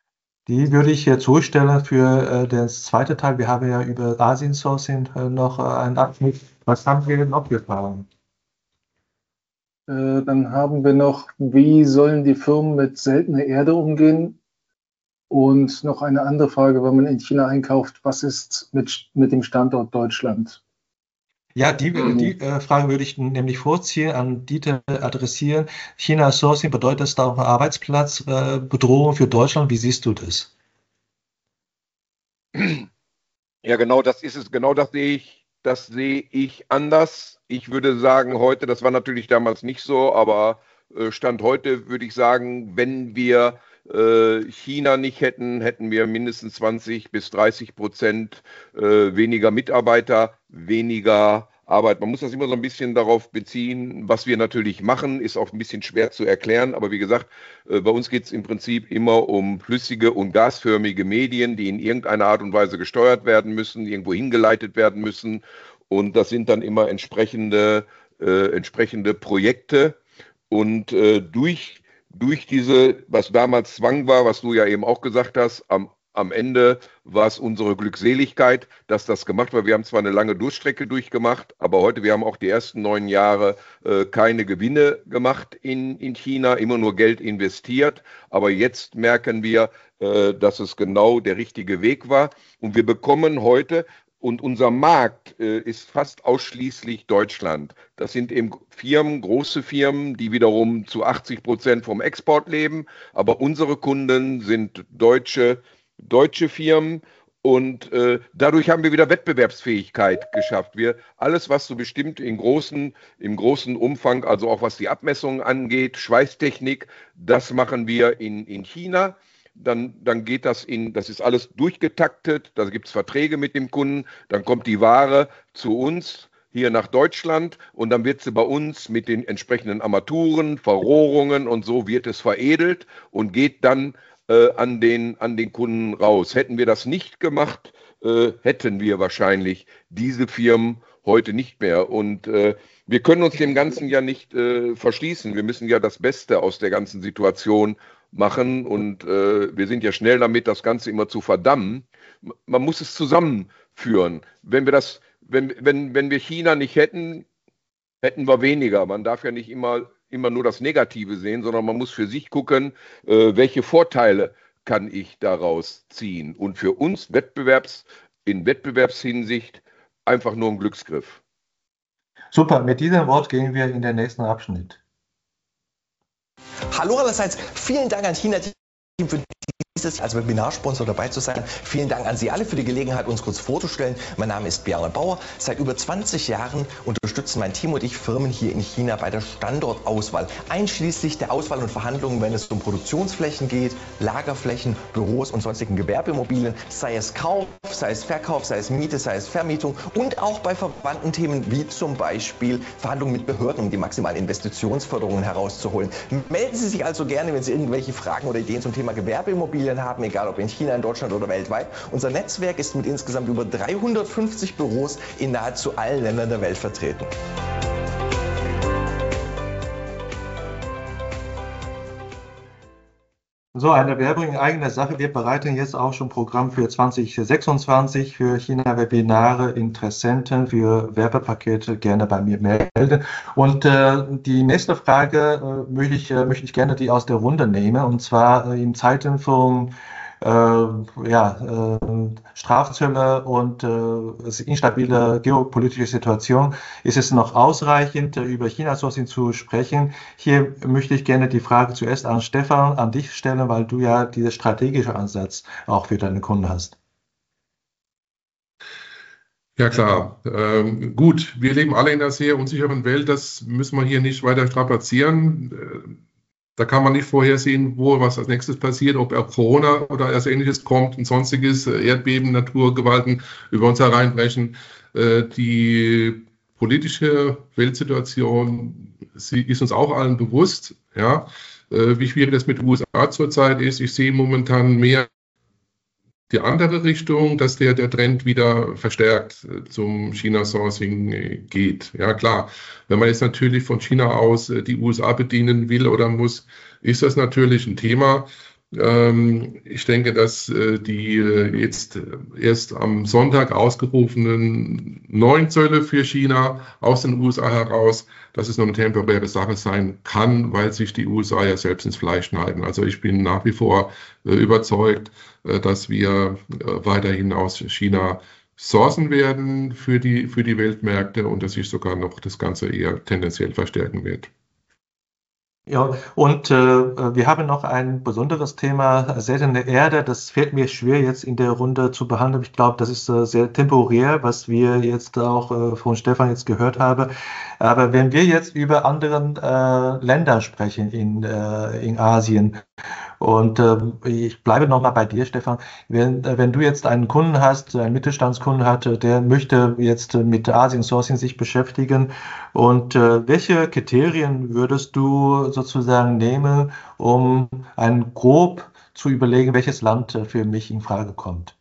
Speaker 1: Die würde ich hier zurückstellen für äh, den zweiten Teil. Wir haben ja über Asien-Sourcing äh, noch äh, einen Abschnitt. Was haben wir noch für Fragen?
Speaker 5: Äh, dann haben wir noch, wie sollen die Firmen mit seltener Erde umgehen? Und noch eine andere Frage, wenn man in China einkauft, was ist mit, mit dem Standort Deutschland?
Speaker 1: Ja, die, die äh, Frage würde ich nämlich vorziehen, an Dieter adressieren. China-Sourcing, bedeutet das da auch eine Arbeitsplatzbedrohung äh, für Deutschland? Wie siehst du das?
Speaker 2: Ja, genau das ist es. Genau das sehe ich, das sehe ich anders. Ich würde sagen, heute, das war natürlich damals nicht so, aber äh, Stand heute würde ich sagen, wenn wir äh, China nicht hätten, hätten wir mindestens zwanzig bis dreißig Prozent äh, weniger Mitarbeiter, weniger Arbeit. Man muss das immer so ein bisschen darauf beziehen, was wir natürlich machen, ist auch ein bisschen schwer zu erklären, aber wie gesagt, äh, bei uns geht es im Prinzip immer um flüssige und gasförmige Medien, die in irgendeiner Art und Weise gesteuert werden müssen, irgendwo hingeleitet werden müssen, und das sind dann immer entsprechende, äh, entsprechende Projekte, und äh, durch, durch diese, was damals Zwang war, was du ja eben auch gesagt hast, am Am Ende war es unsere Glückseligkeit, dass das gemacht war. Wir haben zwar eine lange Durchstrecke durchgemacht, aber heute, wir haben auch die ersten neun Jahre äh, keine Gewinne gemacht in, in China, immer nur Geld investiert. Aber jetzt merken wir, äh, dass es genau der richtige Weg war. Und wir bekommen heute, und unser Markt äh, ist fast ausschließlich Deutschland. Das sind eben Firmen, große Firmen, die wiederum zu achtzig Prozent vom Export leben. Aber unsere Kunden sind deutsche deutsche Firmen, und äh, dadurch haben wir wieder Wettbewerbsfähigkeit geschafft. Wir, alles, was so bestimmt in großen, im großen Umfang, also auch was die Abmessungen angeht, Schweißtechnik, das machen wir in, in China. Dann, dann geht das in, das ist alles durchgetaktet, da gibt es Verträge mit dem Kunden, dann kommt die Ware zu uns hier nach Deutschland und dann wird sie bei uns mit den entsprechenden Armaturen, Verrohrungen und so wird es veredelt und geht dann äh, an den, an den Kunden raus. Hätten wir das nicht gemacht, äh, hätten wir wahrscheinlich diese Firmen heute nicht mehr. Und äh, wir können uns dem Ganzen ja nicht äh, verschließen. Wir müssen ja das Beste aus der ganzen Situation machen und äh, wir sind ja schnell damit, das Ganze immer zu verdammen. Man muss es zusammenführen. Wenn wir das, wenn, wenn, wenn wir China nicht hätten, hätten wir weniger. Man darf ja nicht immer, immer nur das Negative sehen, sondern man muss für sich gucken, äh, welche Vorteile kann ich daraus ziehen. Und für uns Wettbewerbs, in Wettbewerbshinsicht einfach nur ein Glücksgriff.
Speaker 1: Super, mit diesem Wort gehen wir in den nächsten Abschnitt.
Speaker 6: Hallo allerseits, vielen Dank an China Team für dieses als Webinarsponsor dabei zu sein. Vielen Dank an Sie alle für die Gelegenheit, uns kurz vorzustellen. Mein Name ist Bjarne Bauer. Seit über zwanzig Jahren unterstützen mein Team und ich Firmen hier in China bei der Standortauswahl, einschließlich der Auswahl und Verhandlungen, wenn es um Produktionsflächen geht, Lagerflächen, Büros und sonstigen Gewerbeimmobilien, sei es Kauf, sei es Verkauf, sei es Miete, sei es Vermietung und auch bei verwandten Themen wie zum Beispiel Verhandlungen mit Behörden, um die maximalen Investitionsförderungen herauszuholen. Melden Sie sich also gerne, wenn Sie irgendwelche Fragen oder Ideen zum Thema Gewerbeimmobilien haben, egal ob in China, in Deutschland oder weltweit. Unser Netzwerk ist mit insgesamt über dreihundertfünfzig Büros in nahezu allen Ländern der Welt vertreten.
Speaker 1: So, eine Werbung in eigener Sache. Wir bereiten jetzt auch schon Programm für zwanzig sechsundzwanzig für China-Webinare. Interessenten für Werbepakete gerne bei mir melden. Und äh, die nächste Frage äh, möchte, ich, äh, möchte ich gerne die aus der Runde nehmen. Und zwar äh, in Zeiten von äh, ja, äh, Strafzölle und äh, instabile geopolitische Situation ist es noch ausreichend, äh, über China-Sourcing zu sprechen. Hier möchte ich gerne die Frage zuerst an Stefan, an dich stellen, weil du ja diesen strategischen Ansatz auch für deine Kunden hast.
Speaker 4: Ja klar, ähm, gut, wir leben alle in einer sehr unsicheren Welt, das müssen wir hier nicht weiter strapazieren. Da kann man nicht vorhersehen, wo was als nächstes passiert, ob auch Corona oder etwas Ähnliches kommt und sonstiges, Erdbeben, Naturgewalten über uns hereinbrechen. Die politische Weltsituation, sie ist uns auch allen bewusst, ja, wie schwierig das mit den U S A zurzeit ist. Ich sehe momentan mehr die andere Richtung, dass der, der Trend wieder verstärkt zum China-Sourcing geht. Ja klar, wenn man jetzt natürlich von China aus die U S A bedienen will oder muss, ist das natürlich ein Thema. Ähm, ich denke, dass äh, die äh, jetzt erst am Sonntag ausgerufenen neuen Zölle für China aus den U S A heraus, dass es nur eine temporäre Sache sein kann, weil sich die U S A ja selbst ins Fleisch schneiden. Also ich bin nach wie vor äh, überzeugt, äh, dass wir äh, weiterhin aus China sourcen werden für die, für die Weltmärkte und dass sich sogar noch das Ganze eher tendenziell verstärken wird.
Speaker 1: Ja, und äh, wir haben noch ein besonderes Thema, seltene Erde. Das fällt mir schwer jetzt in der Runde zu behandeln. Ich glaube, das ist äh, sehr temporär, was wir jetzt auch äh, von Stefan jetzt gehört haben. Aber wenn wir jetzt über andere äh, Länder sprechen in, äh, in Asien, und äh, ich bleibe nochmal bei dir, Stefan, wenn, wenn du jetzt einen Kunden hast, einen Mittelstandskunden hat, der möchte jetzt mit Asien-Sourcing sich beschäftigen, und äh, welche Kriterien würdest du sozusagen nehmen, um ein grob zu überlegen, welches Land für mich in Frage kommt?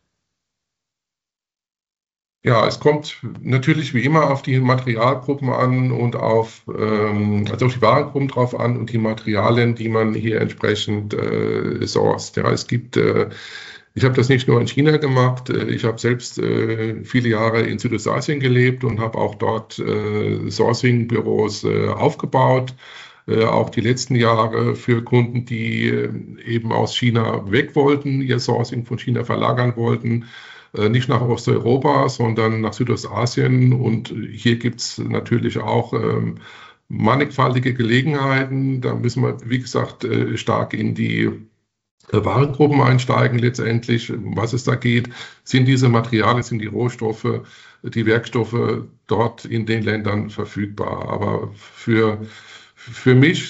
Speaker 4: Ja, es kommt natürlich wie immer auf die Materialgruppen an und auf, ähm, also auf die Warengruppen drauf an und die Materialien, die man hier entsprechend äh, sourced. Ja, es gibt, äh, ich habe das nicht nur in China gemacht, ich habe selbst äh, viele Jahre in Südostasien gelebt und habe auch dort äh, Sourcing-Büros äh, aufgebaut. Äh, auch die letzten Jahre für Kunden, die äh, eben aus China weg wollten, ihr Sourcing von China verlagern wollten. Nicht nach Osteuropa, sondern nach Südostasien. Und hier gibt es natürlich auch ähm, mannigfaltige Gelegenheiten. Da müssen wir, wie gesagt, äh, stark in die äh, Warengruppen einsteigen letztendlich. Um was es da geht, sind diese Materialien, sind die Rohstoffe, die Werkstoffe dort in den Ländern verfügbar. Aber für, für mich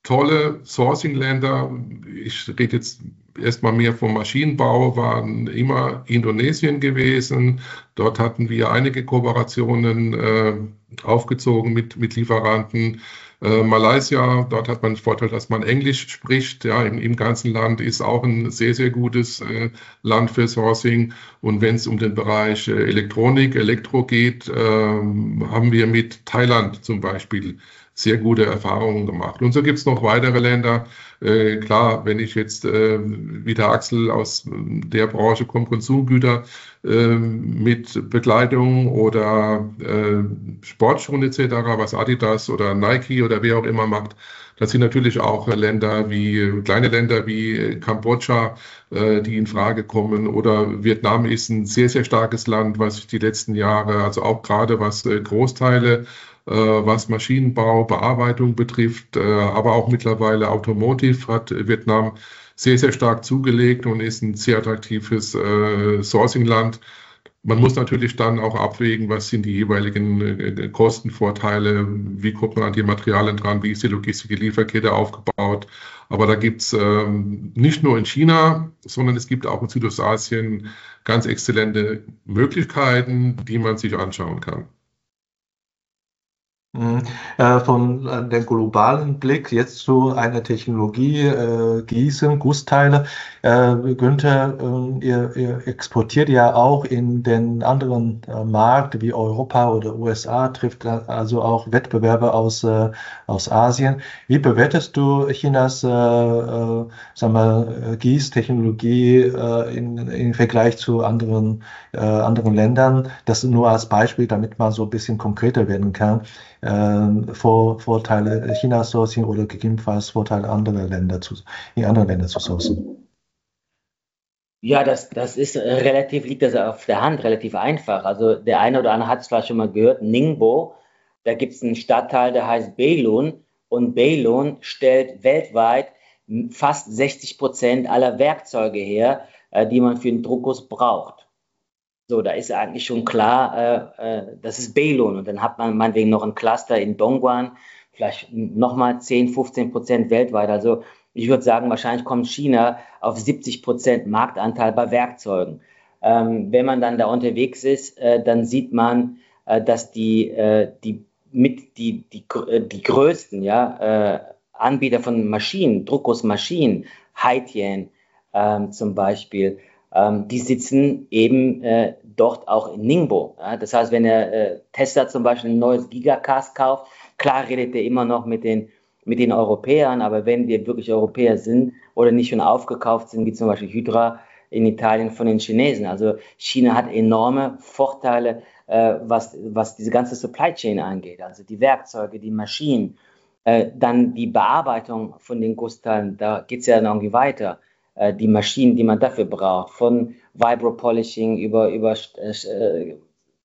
Speaker 4: tolle Sourcing-Länder, ich rede jetzt erstmal mehr vom Maschinenbau, waren immer Indonesien gewesen. Dort hatten wir einige Kooperationen äh, aufgezogen mit, mit Lieferanten. Äh, Malaysia, dort hat man den Vorteil, dass man Englisch spricht. Ja, im, im ganzen Land ist auch ein sehr, sehr gutes äh, Land für Sourcing. Und wenn es um den Bereich äh, Elektronik, Elektro geht, äh, haben wir mit Thailand zum Beispiel sehr gute Erfahrungen gemacht. Und so gibt es noch weitere Länder. Äh, klar, wenn ich jetzt äh, wie der Axel aus der Branche komme, Konsumgüter äh, mit Bekleidung oder äh, Sportschuhen et cetera, was Adidas oder Nike oder wer auch immer macht, das sind natürlich auch Länder wie, kleine Länder wie Kambodscha, äh, die in Frage kommen. Oder Vietnam ist ein sehr, sehr starkes Land, was die letzten Jahre, also auch gerade was äh, Großteile, was Maschinenbau, Bearbeitung betrifft, aber auch mittlerweile Automotive hat Vietnam sehr, sehr stark zugelegt und ist ein sehr attraktives Sourcing-Land. Man muss natürlich dann auch abwägen, was sind die jeweiligen Kostenvorteile, wie kommt man an die Materialien dran, wie ist die logistische Lieferkette aufgebaut. Aber da gibt es nicht nur in China, sondern es gibt auch in Südostasien ganz exzellente Möglichkeiten, die man sich anschauen kann.
Speaker 1: Mhm. Äh, von äh, dem globalen Blick jetzt zu einer Technologie, äh, Gießen, Gussteile. Äh, Günther, äh, ihr, ihr exportiert ja auch in den anderen äh, Markt wie Europa oder U S A, trifft also auch Wettbewerber aus, äh, aus Asien. Wie bewertest du Chinas äh, äh, sagen wir, Gießtechnologie äh, in, im Vergleich zu anderen, äh, anderen Ländern? Das nur als Beispiel, damit man so ein bisschen konkreter werden kann. Vor, Vorteile Chinas sourcing oder gegebenenfalls Vorteile anderer Länder zu, in anderen Ländern zu sourcen?
Speaker 3: Ja, das, das ist relativ, liegt das auf der Hand, relativ einfach. Also der eine oder andere hat es vielleicht schon mal gehört, Ningbo, da gibt es einen Stadtteil, der heißt Beilun, und Beilun stellt weltweit fast sechzig Prozent aller Werkzeuge her, die man für den Druckguss braucht. So, da ist eigentlich schon klar, äh, äh, das ist Beilun. Und dann hat man meinetwegen noch ein Cluster in Dongguan, vielleicht nochmal zehn, fünfzehn Prozent weltweit. Also ich würde sagen, wahrscheinlich kommt China auf siebzig Prozent Marktanteil bei Werkzeugen. Ähm, wenn man dann da unterwegs ist, äh, dann sieht man, äh, dass die, äh, die, mit die, die, die größten ja, äh, Anbieter von Maschinen, Druckgussmaschinen, Haitian äh, zum Beispiel, die sitzen eben äh, dort auch in Ningbo. Ja? Das heißt, wenn der äh, Tesla zum Beispiel ein neues Gigacast kauft, klar redet er immer noch mit den, mit den Europäern, aber wenn wir wirklich Europäer sind oder nicht schon aufgekauft sind, wie zum Beispiel Hydra in Italien von den Chinesen. Also China hat enorme Vorteile, äh, was, was diese ganze Supply Chain angeht. Also die Werkzeuge, die Maschinen, äh, dann die Bearbeitung von den Gussteilen, da geht es ja dann irgendwie weiter. Die Maschinen, die man dafür braucht, von Vibro-Polishing über, über äh,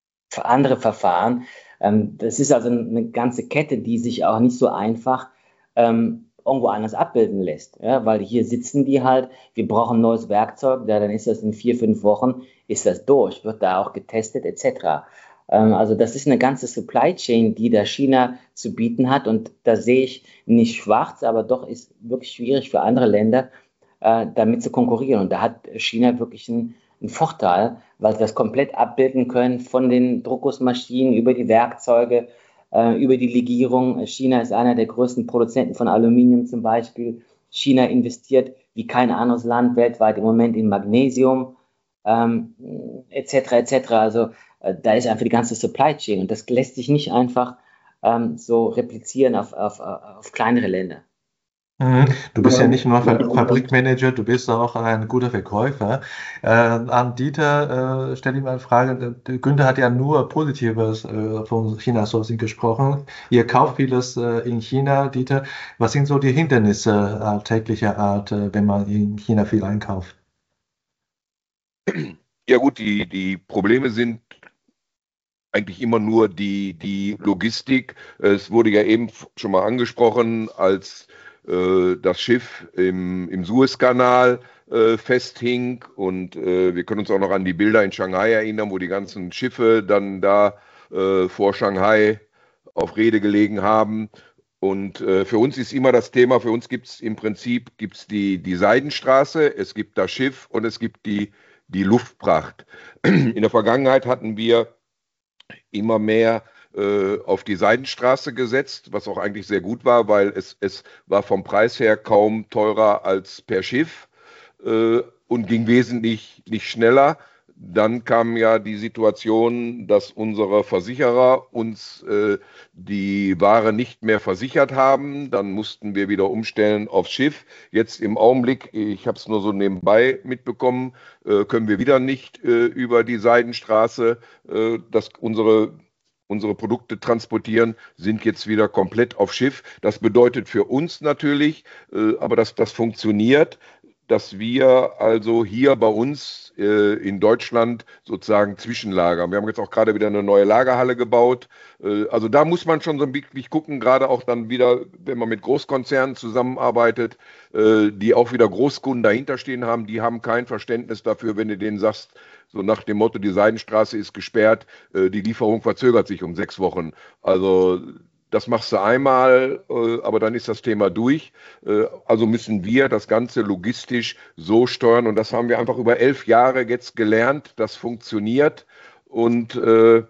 Speaker 3: andere Verfahren. Ähm, das ist also eine ganze Kette, die sich auch nicht so einfach ähm, irgendwo anders abbilden lässt. Ja? Weil hier sitzen die halt, wir brauchen neues Werkzeug, ja, dann ist das in vier, fünf Wochen, ist das durch, wird da auch getestet et cetera. Ähm, also das ist eine ganze Supply Chain, die da China zu bieten hat, und da sehe ich nicht schwarz, aber doch ist wirklich schwierig für andere Länder, damit zu konkurrieren. Und da hat China wirklich einen, einen Vorteil, weil sie das komplett abbilden können, von den Druckgussmaschinen über die Werkzeuge, äh, über die Legierung. China ist einer der größten Produzenten von Aluminium zum Beispiel. China investiert wie kein anderes Land weltweit im Moment in Magnesium, ähm, et cetera et cetera. Also äh, da ist einfach die ganze Supply Chain, und das lässt sich nicht einfach ähm, so replizieren auf, auf, auf kleinere Länder.
Speaker 1: Du bist ja nicht nur Fabrikmanager, du bist auch ein guter Verkäufer. Äh, an Dieter äh, stelle ich mal eine Frage. Günther hat ja nur Positives äh, von China-Sourcing gesprochen. Ihr kauft vieles äh, in China, Dieter. Was sind so die Hindernisse alltäglicher Art, äh, wenn man in China viel einkauft?
Speaker 2: Ja gut, die, die Probleme sind eigentlich immer nur die, die Logistik. Es wurde ja eben schon mal angesprochen, als das Schiff im, im Suezkanal äh, festhing, und äh, wir können uns auch noch an die Bilder in Shanghai erinnern, wo die ganzen Schiffe dann da äh, vor Shanghai auf Rede gelegen haben. Und äh, für uns ist immer das Thema, für uns gibt es im Prinzip gibt's die, die Seidenstraße, es gibt das Schiff und es gibt die, die Luftfracht. In der Vergangenheit hatten wir immer mehr äh, auf die Seidenstraße gesetzt, was auch eigentlich sehr gut war, weil es, es war vom Preis her kaum teurer als per Schiff äh, und ging wesentlich nicht schneller. Dann kam ja die Situation, dass unsere Versicherer uns äh, die Ware nicht mehr versichert haben. Dann mussten wir wieder umstellen aufs Schiff. Jetzt im Augenblick, ich habe es nur so nebenbei mitbekommen, äh, können wir wieder nicht äh, über die Seidenstraße äh, dass unsere unsere Produkte transportieren, sind jetzt wieder komplett auf Schiff. Das bedeutet für uns natürlich, äh, aber dass das funktioniert, dass wir also hier bei uns äh, in Deutschland sozusagen zwischenlagern. Wir haben jetzt auch gerade wieder eine neue Lagerhalle gebaut. Äh, also da muss man schon so wirklich gucken, gerade auch dann wieder, wenn man mit Großkonzernen zusammenarbeitet, äh, die auch wieder Großkunden dahinter stehen haben, die haben kein Verständnis dafür, wenn du denen sagst, so nach dem Motto, die Seidenstraße ist gesperrt, äh, die Lieferung verzögert sich um sechs Wochen. Also das machst du einmal, äh, aber dann ist das Thema durch. Äh, also müssen wir das Ganze logistisch so steuern. Und das haben wir einfach über elf Jahre jetzt gelernt. Das funktioniert. Und äh,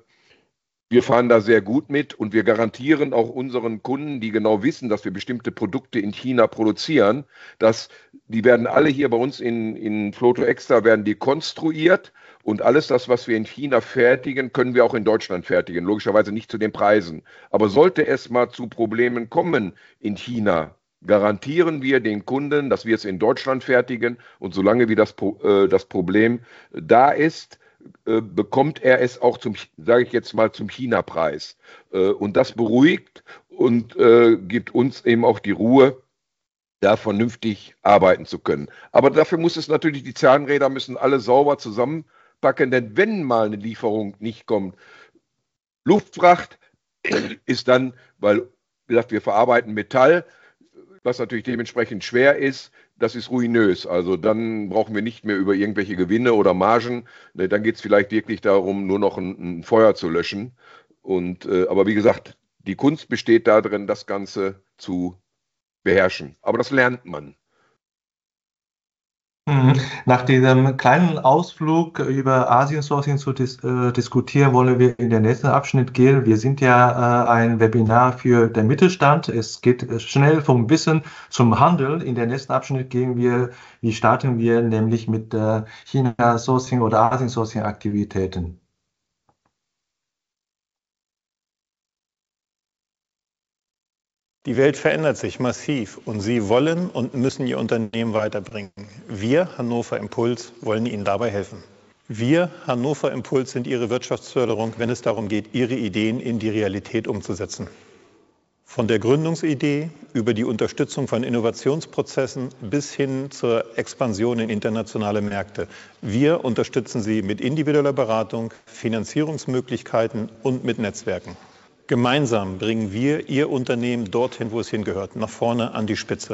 Speaker 2: wir fahren da sehr gut mit. Und wir garantieren auch unseren Kunden, die genau wissen, dass wir bestimmte Produkte in China produzieren, dass die werden alle hier bei uns in, in Floto Extra werden die konstruiert. Und alles das, was wir in China fertigen, können wir auch in Deutschland fertigen. Logischerweise nicht zu den Preisen. Aber sollte es mal zu Problemen kommen in China, garantieren wir den Kunden, dass wir es in Deutschland fertigen. Und solange wie das, äh, das Problem da ist, äh, bekommt er es auch zum, sage ich jetzt mal, zum China-Preis. Äh, und das beruhigt und äh, gibt uns eben auch die Ruhe, da vernünftig arbeiten zu können. Aber dafür muss es natürlich, die Zahnräder müssen alle sauber zusammenpacken, denn wenn mal eine Lieferung nicht kommt, Luftfracht ist dann, weil, wie gesagt, wir verarbeiten Metall, was natürlich dementsprechend schwer ist, das ist ruinös. Also dann brauchen wir nicht mehr über irgendwelche Gewinne oder Margen. Dann geht es vielleicht wirklich darum, nur noch ein, ein Feuer zu löschen. Und, äh, aber wie gesagt, die Kunst besteht darin, das Ganze zu beherrschen. Aber das lernt man.
Speaker 1: Nach diesem kleinen Ausflug über Asien-Sourcing zu dis äh, diskutieren, wollen wir in den nächsten Abschnitt gehen. Wir sind ja äh, ein Webinar für den Mittelstand. Es geht schnell vom Wissen zum Handel. In den nächsten Abschnitt gehen wir, wie starten wir nämlich mit äh, China-Sourcing oder Asien-Sourcing-Aktivitäten.
Speaker 7: Die Welt verändert sich massiv und Sie wollen und müssen Ihr Unternehmen weiterbringen. Wir, Hannover Impuls, wollen Ihnen dabei helfen. Wir, Hannover Impuls, sind Ihre Wirtschaftsförderung, wenn es darum geht, Ihre Ideen in die Realität umzusetzen. Von der Gründungsidee über die Unterstützung von Innovationsprozessen bis hin zur Expansion in internationale Märkte. Wir unterstützen Sie mit individueller Beratung, Finanzierungsmöglichkeiten und mit Netzwerken. Gemeinsam bringen wir Ihr Unternehmen dorthin, wo es hingehört, nach vorne an die Spitze.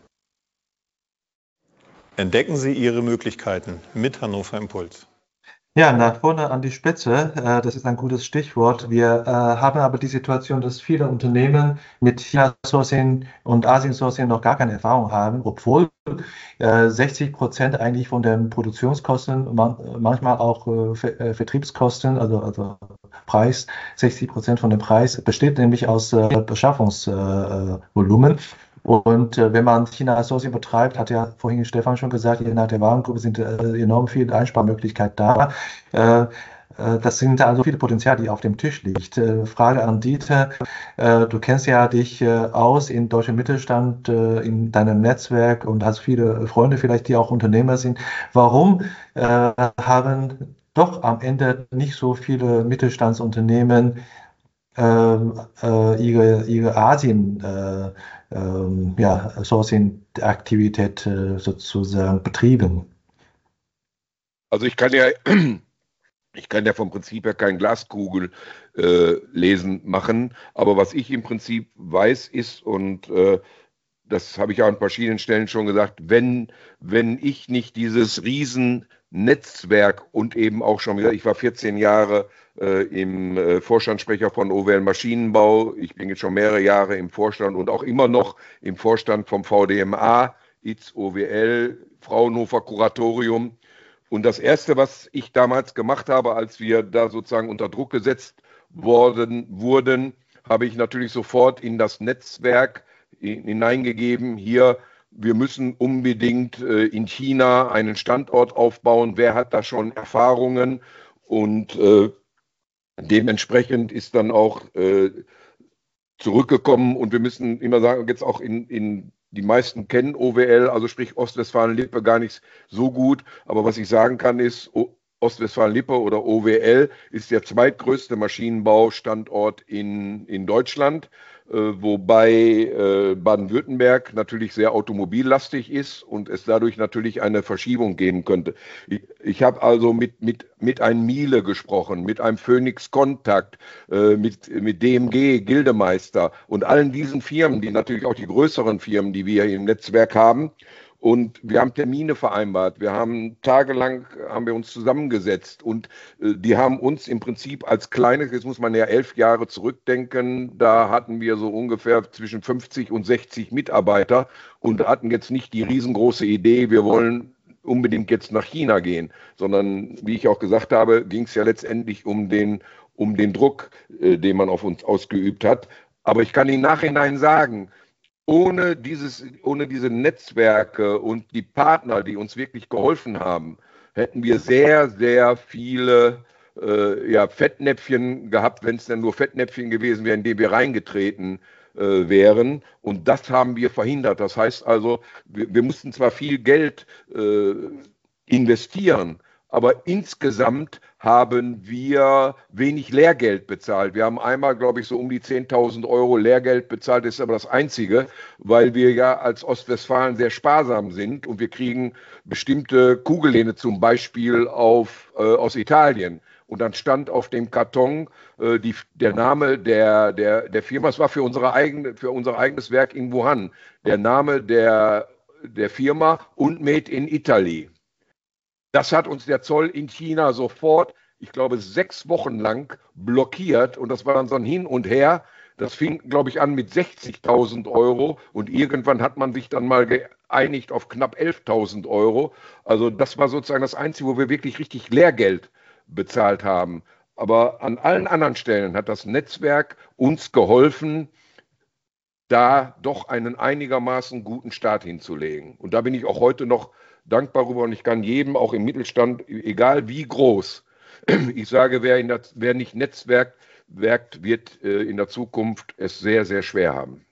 Speaker 7: Entdecken Sie Ihre Möglichkeiten mit Hannover Impuls.
Speaker 1: Ja, nach vorne an die Spitze, äh, das ist ein gutes Stichwort. Wir äh, haben aber die Situation, dass viele Unternehmen mit China-Sourcing und Asien-Sourcing noch gar keine Erfahrung haben, obwohl äh, sechzig Prozent eigentlich von den Produktionskosten, man, manchmal auch äh, Ver äh, Vertriebskosten, also, also Preis, sechzig Prozent von dem Preis besteht nämlich aus äh, Beschaffungsvolumen. Äh, Und äh, wenn man China-Sourcing betreibt, hat ja vorhin Stefan schon gesagt, je nach der Warengruppe sind äh, enorm viele Einsparmöglichkeiten da. Äh, äh, das sind also viele Potenziale, die auf dem Tisch liegt. Äh, Frage an Dieter, äh, du kennst ja dich äh, aus in deutschem Mittelstand, äh, in deinem Netzwerk und hast viele Freunde vielleicht, die auch Unternehmer sind. Warum äh, haben doch am Ende nicht so viele Mittelstandsunternehmen äh, äh, ihre, ihre Asien äh, Ähm, ja, Sourcing-Aktivität äh, sozusagen betrieben?
Speaker 2: Also ich kann ja, ich kann ja vom Prinzip her kein Glaskugel äh, lesen machen, aber was ich im Prinzip weiß ist, und äh, das habe ich auch an verschiedenen Stellen schon gesagt, wenn, wenn ich nicht dieses riesen Netzwerk und eben auch schon wieder, ich war vierzehn Jahre äh, im äh, Vorstandssprecher von O W L Maschinenbau, ich bin jetzt schon mehrere Jahre im Vorstand und auch immer noch im Vorstand vom V D M A, I Z O W L, Fraunhofer Kuratorium. Und das Erste, was ich damals gemacht habe, als wir da sozusagen unter Druck gesetzt worden wurden, habe ich natürlich sofort in das Netzwerk hineingegeben, hier, wir müssen unbedingt äh, in China einen Standort aufbauen, wer hat da schon Erfahrungen und äh, dementsprechend ist dann auch äh, zurückgekommen und wir müssen immer sagen, jetzt auch in, in die meisten kennen O W L, also sprich Ostwestfalen-Lippe gar nicht so gut, aber was ich sagen kann ist, Ostwestfalen-Lippe oder O W L ist der zweitgrößte Maschinenbaustandort in, in Deutschland, äh, wobei äh, Baden-Württemberg natürlich sehr automobillastig ist und es dadurch natürlich eine Verschiebung geben könnte. Ich, ich habe also mit, mit, mit einem Miele gesprochen, mit einem Phoenix Kontakt, äh, mit, mit D M G, Gildemeister und allen diesen Firmen, die natürlich auch die größeren Firmen, die wir hier im Netzwerk haben. Und wir haben Termine vereinbart, wir haben tagelang, haben wir uns zusammengesetzt und äh, die haben uns im Prinzip als kleines, jetzt muss man ja elf Jahre zurückdenken, da hatten wir so ungefähr zwischen fünfzig und sechzig Mitarbeiter und hatten jetzt nicht die riesengroße Idee, wir wollen unbedingt jetzt nach China gehen, sondern wie ich auch gesagt habe, ging es ja letztendlich um den, um den Druck, äh, den man auf uns ausgeübt hat. Aber ich kann im Nachhinein sagen, Ohne, dieses, ohne diese Netzwerke und die Partner, die uns wirklich geholfen haben, hätten wir sehr, sehr viele äh, ja, Fettnäpfchen gehabt, wenn es denn nur Fettnäpfchen gewesen wären, in die wir reingetreten äh, wären. Und das haben wir verhindert. Das heißt also, wir, wir mussten zwar viel Geld äh, investieren, aber insgesamt haben wir wenig Lehrgeld bezahlt. Wir haben einmal, glaube ich, so um die zehntausend Euro Lehrgeld bezahlt. Das ist aber das Einzige, weil wir ja als Ostwestfalen sehr sparsam sind und wir kriegen bestimmte Kugellehne zum Beispiel auf, äh, aus Italien. Und dann stand auf dem Karton äh, die, der Name der, der, der Firma, es war für, unsere eigene, für unser eigenes Werk in Wuhan, der Name der, der Firma und Made in Italy. Das hat uns der Zoll in China sofort, ich glaube, sechs Wochen lang blockiert. Und das war dann so ein Hin und Her. Das fing, glaube ich, an mit sechzigtausend Euro. Und irgendwann hat man sich dann mal geeinigt auf knapp elftausend Euro. Also das war sozusagen das Einzige, wo wir wirklich richtig Lehrgeld bezahlt haben. Aber an allen anderen Stellen hat das Netzwerk uns geholfen, da doch einen einigermaßen guten Start hinzulegen. Und da bin ich auch heute noch dankbar darüber und ich kann jedem, auch im Mittelstand, egal wie groß, ich sage, wer, in der, wer nicht netzwerkt, werkt, wird äh, in der Zukunft es sehr, sehr schwer haben.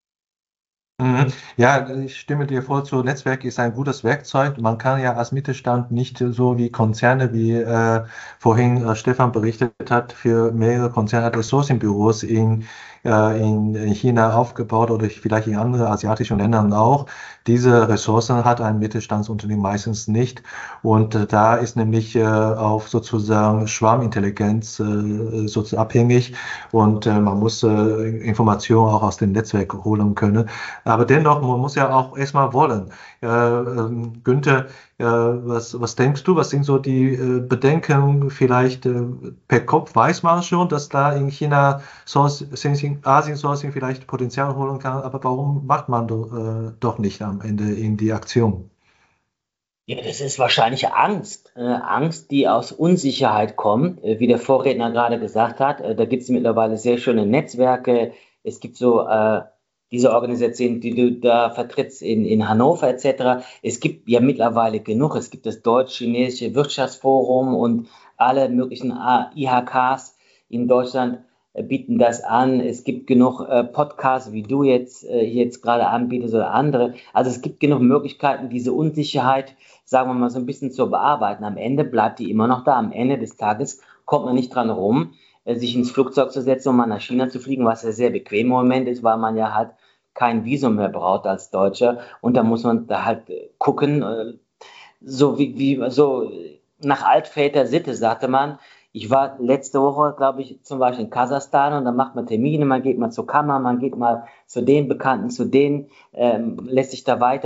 Speaker 1: Ja, ich stimme dir voll zu. Netzwerk ist ein gutes Werkzeug. Man kann ja als Mittelstand nicht so wie Konzerne, wie äh, vorhin äh, Stefan berichtet hat, für mehrere Konzerne hat Ressourcenbüros in, äh, in China aufgebaut oder vielleicht in anderen asiatischen Ländern auch. Diese Ressourcen hat ein Mittelstandsunternehmen meistens nicht. Und äh, da ist nämlich äh, auf sozusagen Schwarmintelligenz äh, sozusagen abhängig und äh, man muss äh, Informationen auch aus dem Netzwerk holen können. Aber dennoch, man muss ja auch erstmal wollen. Äh, äh, Günther, äh, was, was denkst du, was sind so die äh, Bedenken? Vielleicht äh, per Kopf weiß man schon, dass da in China Sourcing, Asien Sourcing vielleicht Potenzial holen kann, aber warum macht man do, äh, doch nicht am Ende in die Aktion?
Speaker 3: Ja, das ist wahrscheinlich Angst. Äh, Angst, die aus Unsicherheit kommt, äh, wie der Vorredner gerade gesagt hat. Äh, da gibt es mittlerweile sehr schöne Netzwerke. Es gibt so äh, diese Organisation, die du da vertrittst in, in Hannover et cetera. Es gibt ja mittlerweile genug. Es gibt das Deutsch-Chinesische Wirtschaftsforum und alle möglichen I H Ks in Deutschland äh, bieten das an. Es gibt genug äh, Podcasts, wie du jetzt äh, jetzt gerade anbietest oder andere. Also es gibt genug Möglichkeiten, diese Unsicherheit, sagen wir mal, so ein bisschen zu bearbeiten. Am Ende bleibt die immer noch da. Am Ende des Tages kommt man nicht dran rum, sich ins Flugzeug zu setzen und mal nach China zu fliegen, was ja sehr bequem im Moment ist, weil man ja halt kein Visum mehr braucht als Deutscher. Und da muss man da halt gucken, so wie, wie so nach altväter Sitte, sagte man. Ich war letzte Woche, glaube ich, zum Beispiel in Kasachstan und dann macht man Termine, man geht mal zur Kammer, man geht mal zu den Bekannten, zu denen, ähm, lässt sich da weiter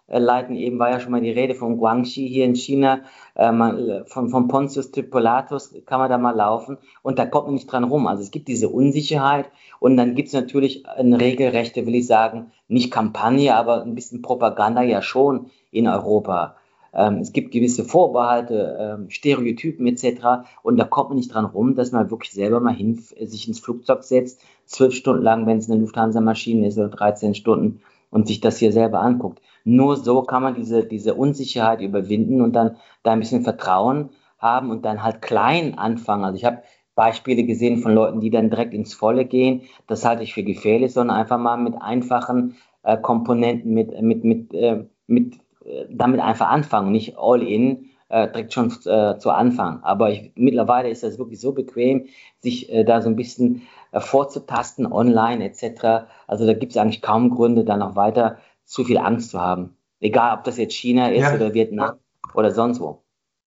Speaker 3: leiten. Eben war ja schon mal die Rede von Guangxi hier in China, äh, man, von, von Pontius til Pilatus kann man da mal laufen und da kommt man nicht dran rum. Also es gibt diese Unsicherheit und dann gibt es natürlich eine regelrechte, will ich sagen, nicht Kampagne, aber ein bisschen Propaganda ja schon in Europa. Ähm, es gibt gewisse Vorbehalte, ähm, Stereotypen et cetera. Und da kommt man nicht dran rum, dass man wirklich selber mal hin, sich ins Flugzeug setzt, zwölf Stunden lang, wenn es eine Lufthansa-Maschine ist, oder dreizehn Stunden und sich das hier selber anguckt. Nur so kann man diese, diese Unsicherheit überwinden und dann da ein bisschen Vertrauen haben und dann halt klein anfangen. Also ich habe Beispiele gesehen von Leuten, die dann direkt ins Volle gehen. Das halte ich für gefährlich, sondern einfach mal mit einfachen äh, Komponenten, mit, mit, mit, äh, mit äh, damit einfach anfangen, nicht all in, äh, direkt schon äh, zu Anfang. Aber ich, mittlerweile ist das wirklich so bequem, sich äh, da so ein bisschen äh, vorzutasten, online et cetera. Also da gibt es eigentlich kaum Gründe, da noch weiter zu viel Angst zu haben. Egal, ob das jetzt China ist
Speaker 1: Ja.
Speaker 3: oder Vietnam oder sonst wo.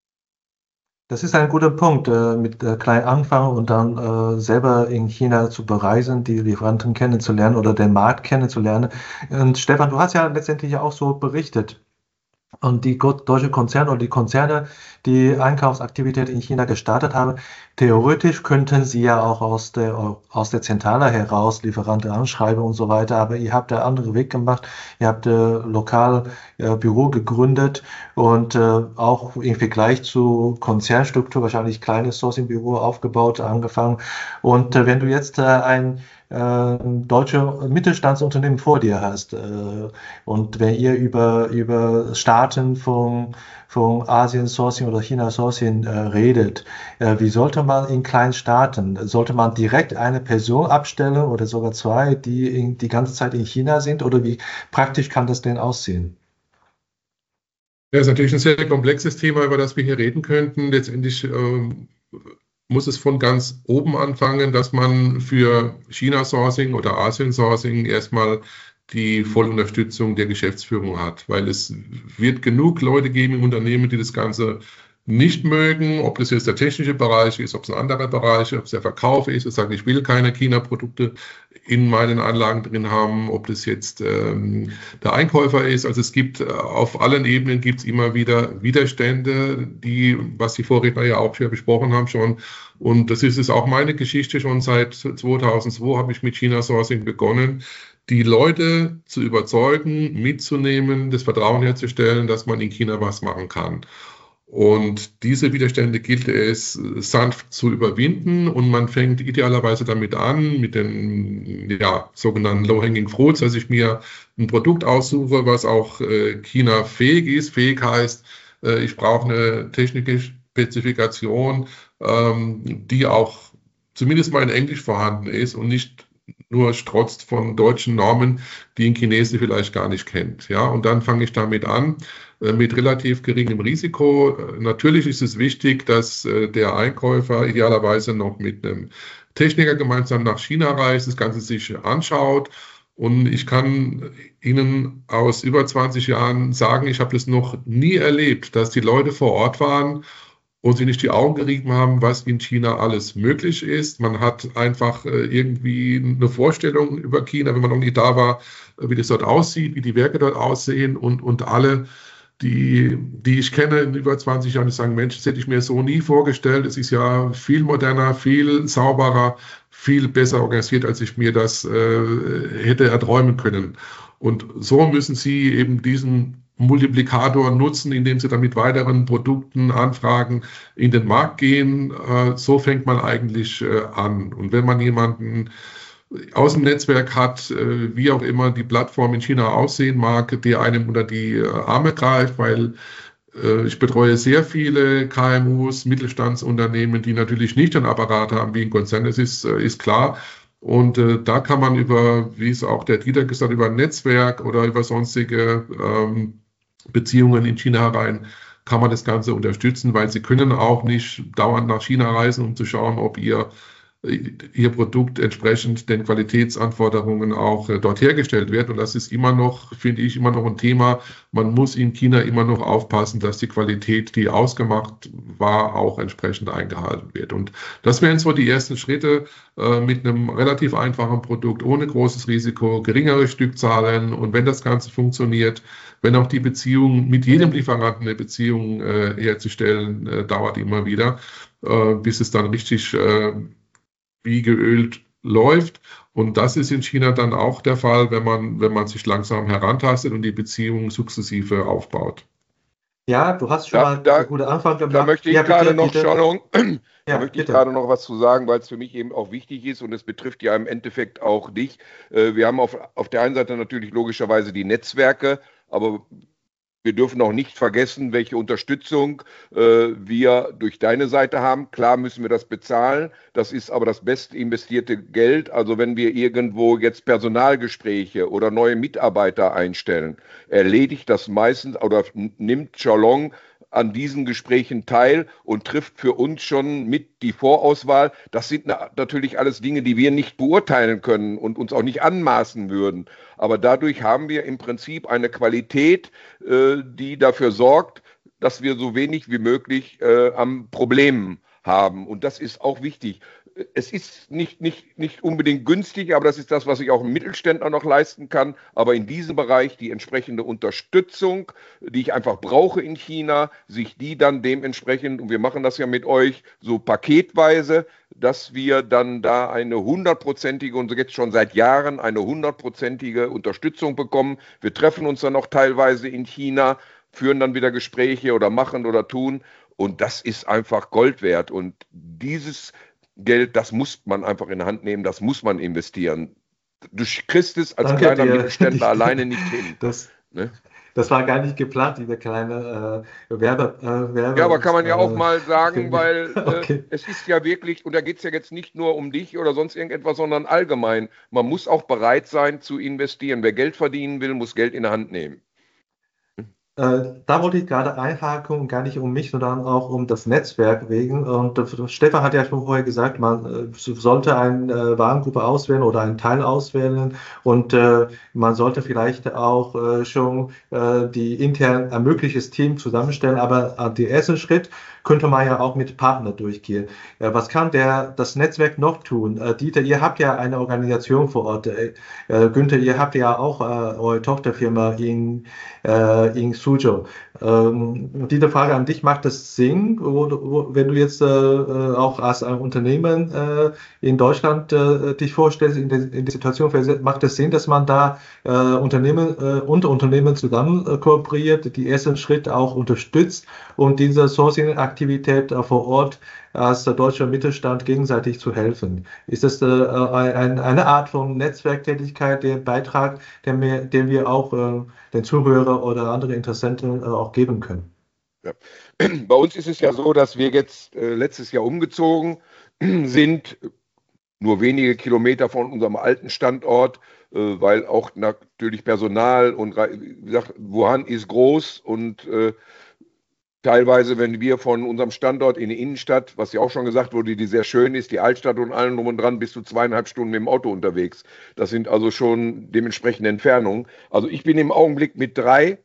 Speaker 1: Das ist ein guter Punkt, äh, mit äh, klein anfangen und dann äh, selber in China zu bereisen, die Lieferanten kennenzulernen oder den Markt kennenzulernen. Und Stefan, du hast ja letztendlich auch so berichtet. Und die go- deutsche Konzerne oder die Konzerne, die Einkaufsaktivität in China gestartet haben, theoretisch könnten sie ja auch aus der, aus der Zentrale heraus Lieferanten anschreiben und so weiter. Aber ihr habt einen anderen Weg gemacht. Ihr habt äh, lokal äh, Büro gegründet und äh, auch im Vergleich zu Konzernstruktur wahrscheinlich kleines Sourcing-Büro aufgebaut, angefangen. Und äh, wenn du jetzt äh, ein äh, deutsche Mittelstandsunternehmen vor dir hast äh, und wenn ihr über über Staaten von von Asien Sourcing oder China Sourcing äh, redet, äh, wie sollte man in kleinen starten? Sollte man direkt eine Person abstellen oder sogar zwei, die in, die ganze Zeit in China sind, oder wie praktisch kann das denn aussehen?
Speaker 4: Ja, ist natürlich ein sehr komplexes Thema, über das wir hier reden könnten. Letztendlich ähm, muss es von ganz oben anfangen, dass man für China-Sourcing oder Asien-Sourcing erstmal die Vollunterstützung der Geschäftsführung hat, weil es wird genug Leute geben im Unternehmen, die das Ganze nicht mögen, ob das jetzt der technische Bereich ist, ob es ein anderer Bereich ist, ob es der Verkauf ist, es sagt, ich will keine China-Produkte in meinen Anlagen drin haben, ob das jetzt ähm, der Einkäufer ist. Also es gibt äh, auf allen Ebenen gibt es immer wieder Widerstände, die, was die Vorredner ja auch schon besprochen haben schon. Und das ist es auch meine Geschichte. Schon seit zweitausendzwei habe ich mit China Sourcing begonnen, die Leute zu überzeugen, mitzunehmen, das Vertrauen herzustellen, dass man in China was machen kann. Und diese Widerstände gilt es sanft zu überwinden und man fängt idealerweise damit an, mit den ja, sogenannten Low-Hanging Fruits, dass ich mir ein Produkt aussuche, was auch äh, China fähig ist. Fähig heißt, äh, ich brauche eine technische Spezifikation, ähm, die auch zumindest mal in Englisch vorhanden ist und nicht nur strotzt von deutschen Normen, die ein Chinese vielleicht gar nicht kennt. Ja, und dann fange ich damit an, mit relativ geringem Risiko. Natürlich ist es wichtig, dass der Einkäufer idealerweise noch mit einem Techniker gemeinsam nach China reist, das Ganze sich anschaut. Und ich kann Ihnen aus über zwanzig Jahren sagen, ich habe das noch nie erlebt, dass die Leute vor Ort waren und sie nicht die Augen gerieben haben, was in China alles möglich ist. Man hat einfach irgendwie eine Vorstellung über China, wenn man noch nie da war, wie das dort aussieht, wie die Werke dort aussehen und, und alle, die, die ich kenne in über zwanzig Jahren, die sagen, Mensch, das hätte ich mir so nie vorgestellt. Es ist ja viel moderner, viel sauberer, viel besser organisiert, als ich mir das äh, hätte erträumen können. Und so müssen Sie eben diesen Multiplikator nutzen, indem Sie dann mit weiteren Produkten, Anfragen in den Markt gehen. Äh, so fängt man eigentlich äh, an. Und wenn man jemanden aus dem Netzwerk hat, äh, wie auch immer die Plattform in China aussehen mag, der einem unter die äh, Arme greift, weil äh, ich betreue sehr viele K M Us, Mittelstandsunternehmen, die natürlich nicht einen Apparat haben wie ein Konzern, das ist, äh, ist klar. Und äh, da kann man über, wie es auch der Dieter gesagt hat, über ein Netzwerk oder über sonstige ähm, Beziehungen in China herein, kann man das Ganze unterstützen, weil sie können auch nicht dauernd nach China reisen, um zu schauen, ob ihr ihr Produkt entsprechend den Qualitätsanforderungen auch äh, dort hergestellt wird. Und das ist immer noch, finde ich, immer noch ein Thema. Man muss in China immer noch aufpassen, dass die Qualität, die ausgemacht war, auch entsprechend eingehalten wird. Und das wären so die ersten Schritte äh, mit einem relativ einfachen Produkt, ohne großes Risiko, geringere Stückzahlen. Und wenn das Ganze funktioniert, wenn auch die Beziehung mit jedem Lieferanten eine Beziehung äh, herzustellen, äh, dauert immer wieder, äh, bis es dann richtig äh, wie geölt läuft. Und das ist in China dann auch der Fall, wenn man, wenn man sich langsam herantastet und die Beziehung sukzessive aufbaut.
Speaker 1: Ja, du hast schon
Speaker 2: Da,
Speaker 1: mal
Speaker 2: da,
Speaker 1: einen guten Anfang gemacht.
Speaker 2: da möchte ich
Speaker 1: Ja,
Speaker 2: gerade
Speaker 1: bitte,
Speaker 2: noch,
Speaker 1: bitte.
Speaker 2: Entschuldigung, da
Speaker 1: Ja,
Speaker 2: möchte ich
Speaker 1: bitte.
Speaker 2: gerade noch was zu sagen, weil es für mich eben auch wichtig ist und es betrifft ja im Endeffekt auch dich. Äh, Wir haben auf, auf der einen Seite natürlich logischerweise die Netzwerke, aber wir dürfen auch nicht vergessen, welche Unterstützung äh, wir durch deine Seite haben. Klar müssen wir das bezahlen. Das ist aber das best investierte Geld. Also wenn wir irgendwo jetzt Personalgespräche oder neue Mitarbeiter einstellen, erledigt das meistens oder nimmt Xiaolong an diesen Gesprächen teil und trifft für uns schon mit die Vorauswahl. Das sind na- natürlich alles Dinge, die wir nicht beurteilen können und uns auch nicht anmaßen würden. Aber dadurch haben wir im Prinzip eine Qualität, äh, die dafür sorgt, dass wir so wenig wie möglich äh, am Problem haben. Und das ist auch wichtig. Es ist nicht, nicht, nicht unbedingt günstig, aber das ist das, was sich auch ein Mittelständler noch leisten kann. Aber in diesem Bereich die entsprechende Unterstützung, die ich einfach brauche in China, sich die dann dementsprechend, und wir machen das ja mit euch so paketweise, dass wir dann da eine hundertprozentige und jetzt schon seit Jahren eine hundertprozentige Unterstützung bekommen. Wir treffen uns dann auch teilweise in China, führen dann wieder Gespräche oder machen oder tun. Und das ist einfach Gold wert. Und dieses Geld, das muss man einfach in die Hand nehmen, das muss man investieren. Du kriegst es als
Speaker 1: Danke
Speaker 2: kleiner
Speaker 1: dir.
Speaker 2: Mittelständler alleine nicht hin.
Speaker 1: Das,
Speaker 2: Ne?
Speaker 1: das war gar nicht geplant, diese kleine äh, Werbe, äh, Werbe.
Speaker 2: Ja, aber kann man ja auch
Speaker 1: äh,
Speaker 2: mal sagen,
Speaker 1: Film.
Speaker 2: weil äh,
Speaker 1: Okay.
Speaker 2: es ist ja wirklich, und da geht es ja jetzt nicht nur um dich oder sonst irgendetwas, sondern allgemein. Man muss auch bereit sein zu investieren. Wer Geld verdienen will, muss Geld in die Hand nehmen.
Speaker 1: Äh, da wollte ich gerade einhaken, gar nicht um mich, sondern auch um das Netzwerk wegen. Und äh, Stefan hat ja schon vorher gesagt, man äh, sollte eine äh, Warengruppe auswählen oder einen Teil auswählen und äh, man sollte vielleicht auch äh, schon äh, die intern ein mögliches Team zusammenstellen. Aber äh, der erste Schritt könnte man ja auch mit Partner durchgehen. Äh, was kann der das Netzwerk noch tun? Äh, Dieter, ihr habt ja eine Organisation vor Ort. Äh, äh, Günther, ihr habt ja auch äh, eure Tochterfirma in äh, in Suzhou. Ähm, diese Frage an dich, macht das Sinn, wo, wo, wenn du jetzt äh, auch als ein Unternehmen äh, in Deutschland äh, dich vorstellst, in, de, in die Situation, macht es Sinn, dass man da äh, Unternehmen, äh, unter Unternehmen zusammen äh, kooperiert, die ersten Schritte auch unterstützt und diese Sourcing-Aktivität äh, vor Ort als der deutsche Mittelstand gegenseitig zu helfen? Ist das äh, ein, eine Art von Netzwerktätigkeit, der Beitrag, den wir, den wir auch äh, den Zuhörer oder andere Interessenten äh, auch geben können?
Speaker 2: Ja. Bei uns ist es ja so, dass wir jetzt äh, letztes Jahr umgezogen sind, nur wenige Kilometer von unserem alten Standort, äh, weil auch natürlich Personal und wie gesagt, Wuhan ist groß und äh, teilweise, wenn wir von unserem Standort in die Innenstadt, was ja auch schon gesagt wurde, die sehr schön ist, die Altstadt und allem drum und dran, bist du zweieinhalb Stunden mit dem Auto unterwegs. Das sind also schon dementsprechende Entfernungen. Also ich bin im Augenblick mit drei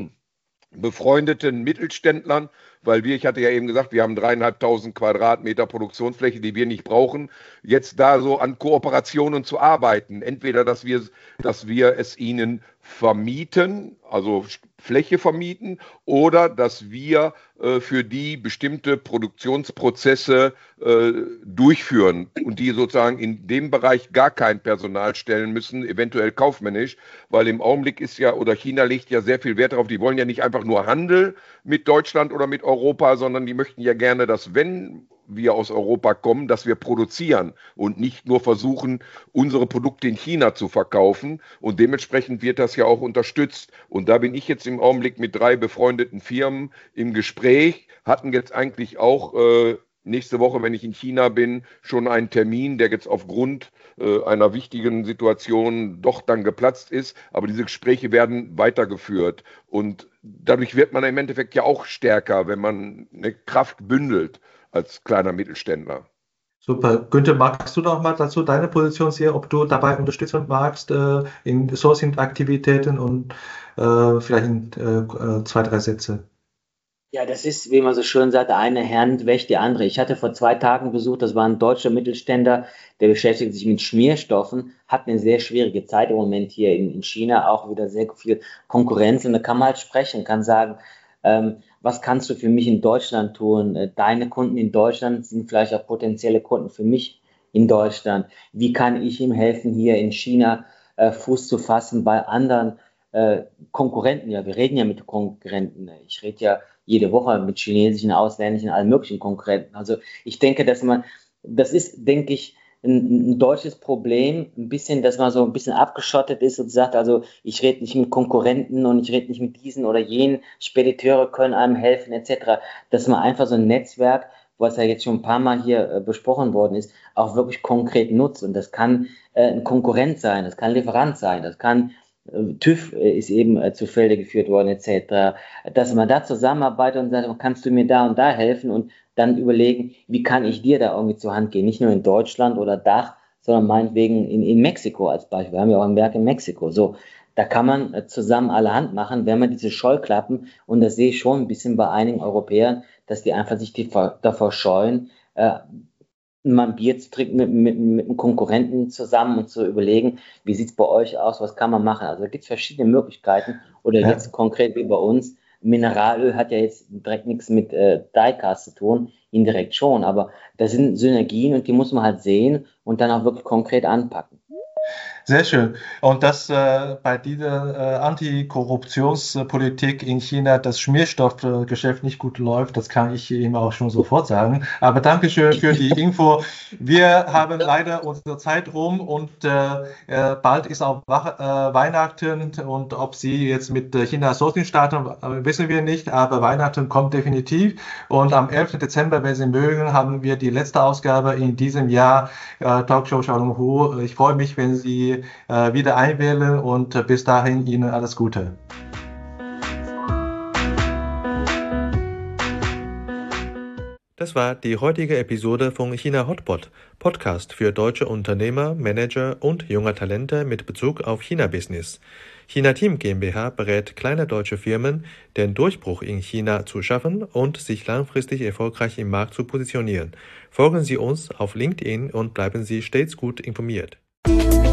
Speaker 2: befreundeten Mittelständlern, weil wir, ich hatte ja eben gesagt, wir haben dreieinhalbtausend Quadratmeter Produktionsfläche, die wir nicht brauchen, jetzt da so an Kooperationen zu arbeiten. Entweder, dass wir, dass wir es ihnen vermieten, also Fläche vermieten, oder dass wir äh, für die bestimmte Produktionsprozesse äh, durchführen und die sozusagen in dem Bereich gar kein Personal stellen müssen, eventuell kaufmännisch, weil im Augenblick ist ja, oder China legt ja sehr viel Wert darauf, die wollen ja nicht einfach nur Handel mit Deutschland oder mit Europa, sondern die möchten ja gerne, dass wenn wir aus Europa kommen, dass wir produzieren und nicht nur versuchen, unsere Produkte in China zu verkaufen. Und dementsprechend wird das ja auch unterstützt. Und da bin ich jetzt im Augenblick mit drei befreundeten Firmen im Gespräch, hatten jetzt eigentlich auch äh, nächste Woche, wenn ich in China bin, schon einen Termin, der jetzt aufgrund äh, einer wichtigen Situation doch dann geplatzt ist. Aber diese Gespräche werden weitergeführt. Und dadurch wird man im Endeffekt ja auch stärker, wenn man eine Kraft bündelt als kleiner Mittelständler.
Speaker 1: Super. Günther, magst du noch mal dazu deine Position sehen, ob du dabei unterstützen magst äh, in Sourcing-Aktivitäten und äh, vielleicht in äh, zwei, drei Sätze?
Speaker 3: Ja, das ist, wie man so schön sagt, eine Hand wäscht die andere. Ich hatte vor zwei Tagen besucht, das war ein deutscher Mittelständler, der beschäftigt sich mit Schmierstoffen, hat eine sehr schwierige Zeit im Moment hier in, in China, auch wieder sehr viel Konkurrenz. Und da kann man halt sprechen, kann sagen, ähm, was kannst du für mich in Deutschland tun? Äh, Deine Kunden in Deutschland sind vielleicht auch potenzielle Kunden für mich in Deutschland. Wie kann ich ihm helfen, hier in China äh, Fuß zu fassen bei anderen äh, Konkurrenten? Ja, wir reden ja mit Konkurrenten. Ich rede ja jede Woche mit chinesischen, ausländischen, allen möglichen Konkurrenten. Also ich denke, dass man, das ist, denke ich, ein, ein deutsches Problem, ein bisschen, dass man so ein bisschen abgeschottet ist und sagt, also ich rede nicht mit Konkurrenten und ich rede nicht mit diesen oder jenen, Spediteure können einem helfen et cetera. Dass man einfach so ein Netzwerk, was ja jetzt schon ein paar Mal hier äh, besprochen worden ist, auch wirklich konkret nutzt. Und das kann äh, ein Konkurrent sein, das kann ein Lieferant sein, das kann TÜV ist eben äh, zu Felde geführt worden et cetera. Dass man da zusammenarbeitet und sagt, kannst du mir da und da helfen und dann überlegen, wie kann ich dir da irgendwie zur Hand gehen, nicht nur in Deutschland oder Dach, sondern meinetwegen in, in Mexiko als Beispiel. Wir haben ja auch ein Werk in Mexiko. So, da kann man äh, zusammen alle Hand machen, wenn man diese Scheuklappen, und das sehe ich schon ein bisschen bei einigen Europäern, dass die einfach sich die, davor scheuen, äh, mal ein Bier zu trinken mit, mit, mit einem Konkurrenten zusammen und zu überlegen, wie sieht es bei euch aus, was kann man machen. Also da gibt es verschiedene Möglichkeiten. Oder
Speaker 1: Ja.
Speaker 3: jetzt konkret wie bei uns, Mineralöl hat ja jetzt direkt nichts mit äh, Diecast zu tun, indirekt schon, aber da sind Synergien und die muss man halt sehen und dann auch wirklich konkret anpacken.
Speaker 1: Sehr schön. Und dass äh, bei dieser äh, Antikorruptionspolitik in China das Schmierstoffgeschäft nicht gut läuft, das kann ich ihm auch schon sofort sagen. Aber Dankeschön für die Info. Wir haben leider unsere Zeit rum und äh, äh, bald ist auch Wach- äh, Weihnachten, und ob Sie jetzt mit äh, China Sourcing starten, äh, wissen wir nicht, aber Weihnachten kommt definitiv. Und am elften Dezember, wenn Sie mögen, haben wir die letzte Ausgabe in diesem Jahr äh, Talkshow Xiaolongu. Ich freue mich, wenn Sie äh, wieder einwählen, und äh, bis dahin Ihnen alles Gute. Das war die heutige Episode von China Hotpot, Podcast für deutsche Unternehmer, Manager und junge Talente mit Bezug auf China-Business. China Team GmbH berät kleine deutsche Firmen, den Durchbruch in China zu schaffen und sich langfristig erfolgreich im Markt zu positionieren. Folgen Sie uns auf LinkedIn und bleiben Sie stets gut informiert.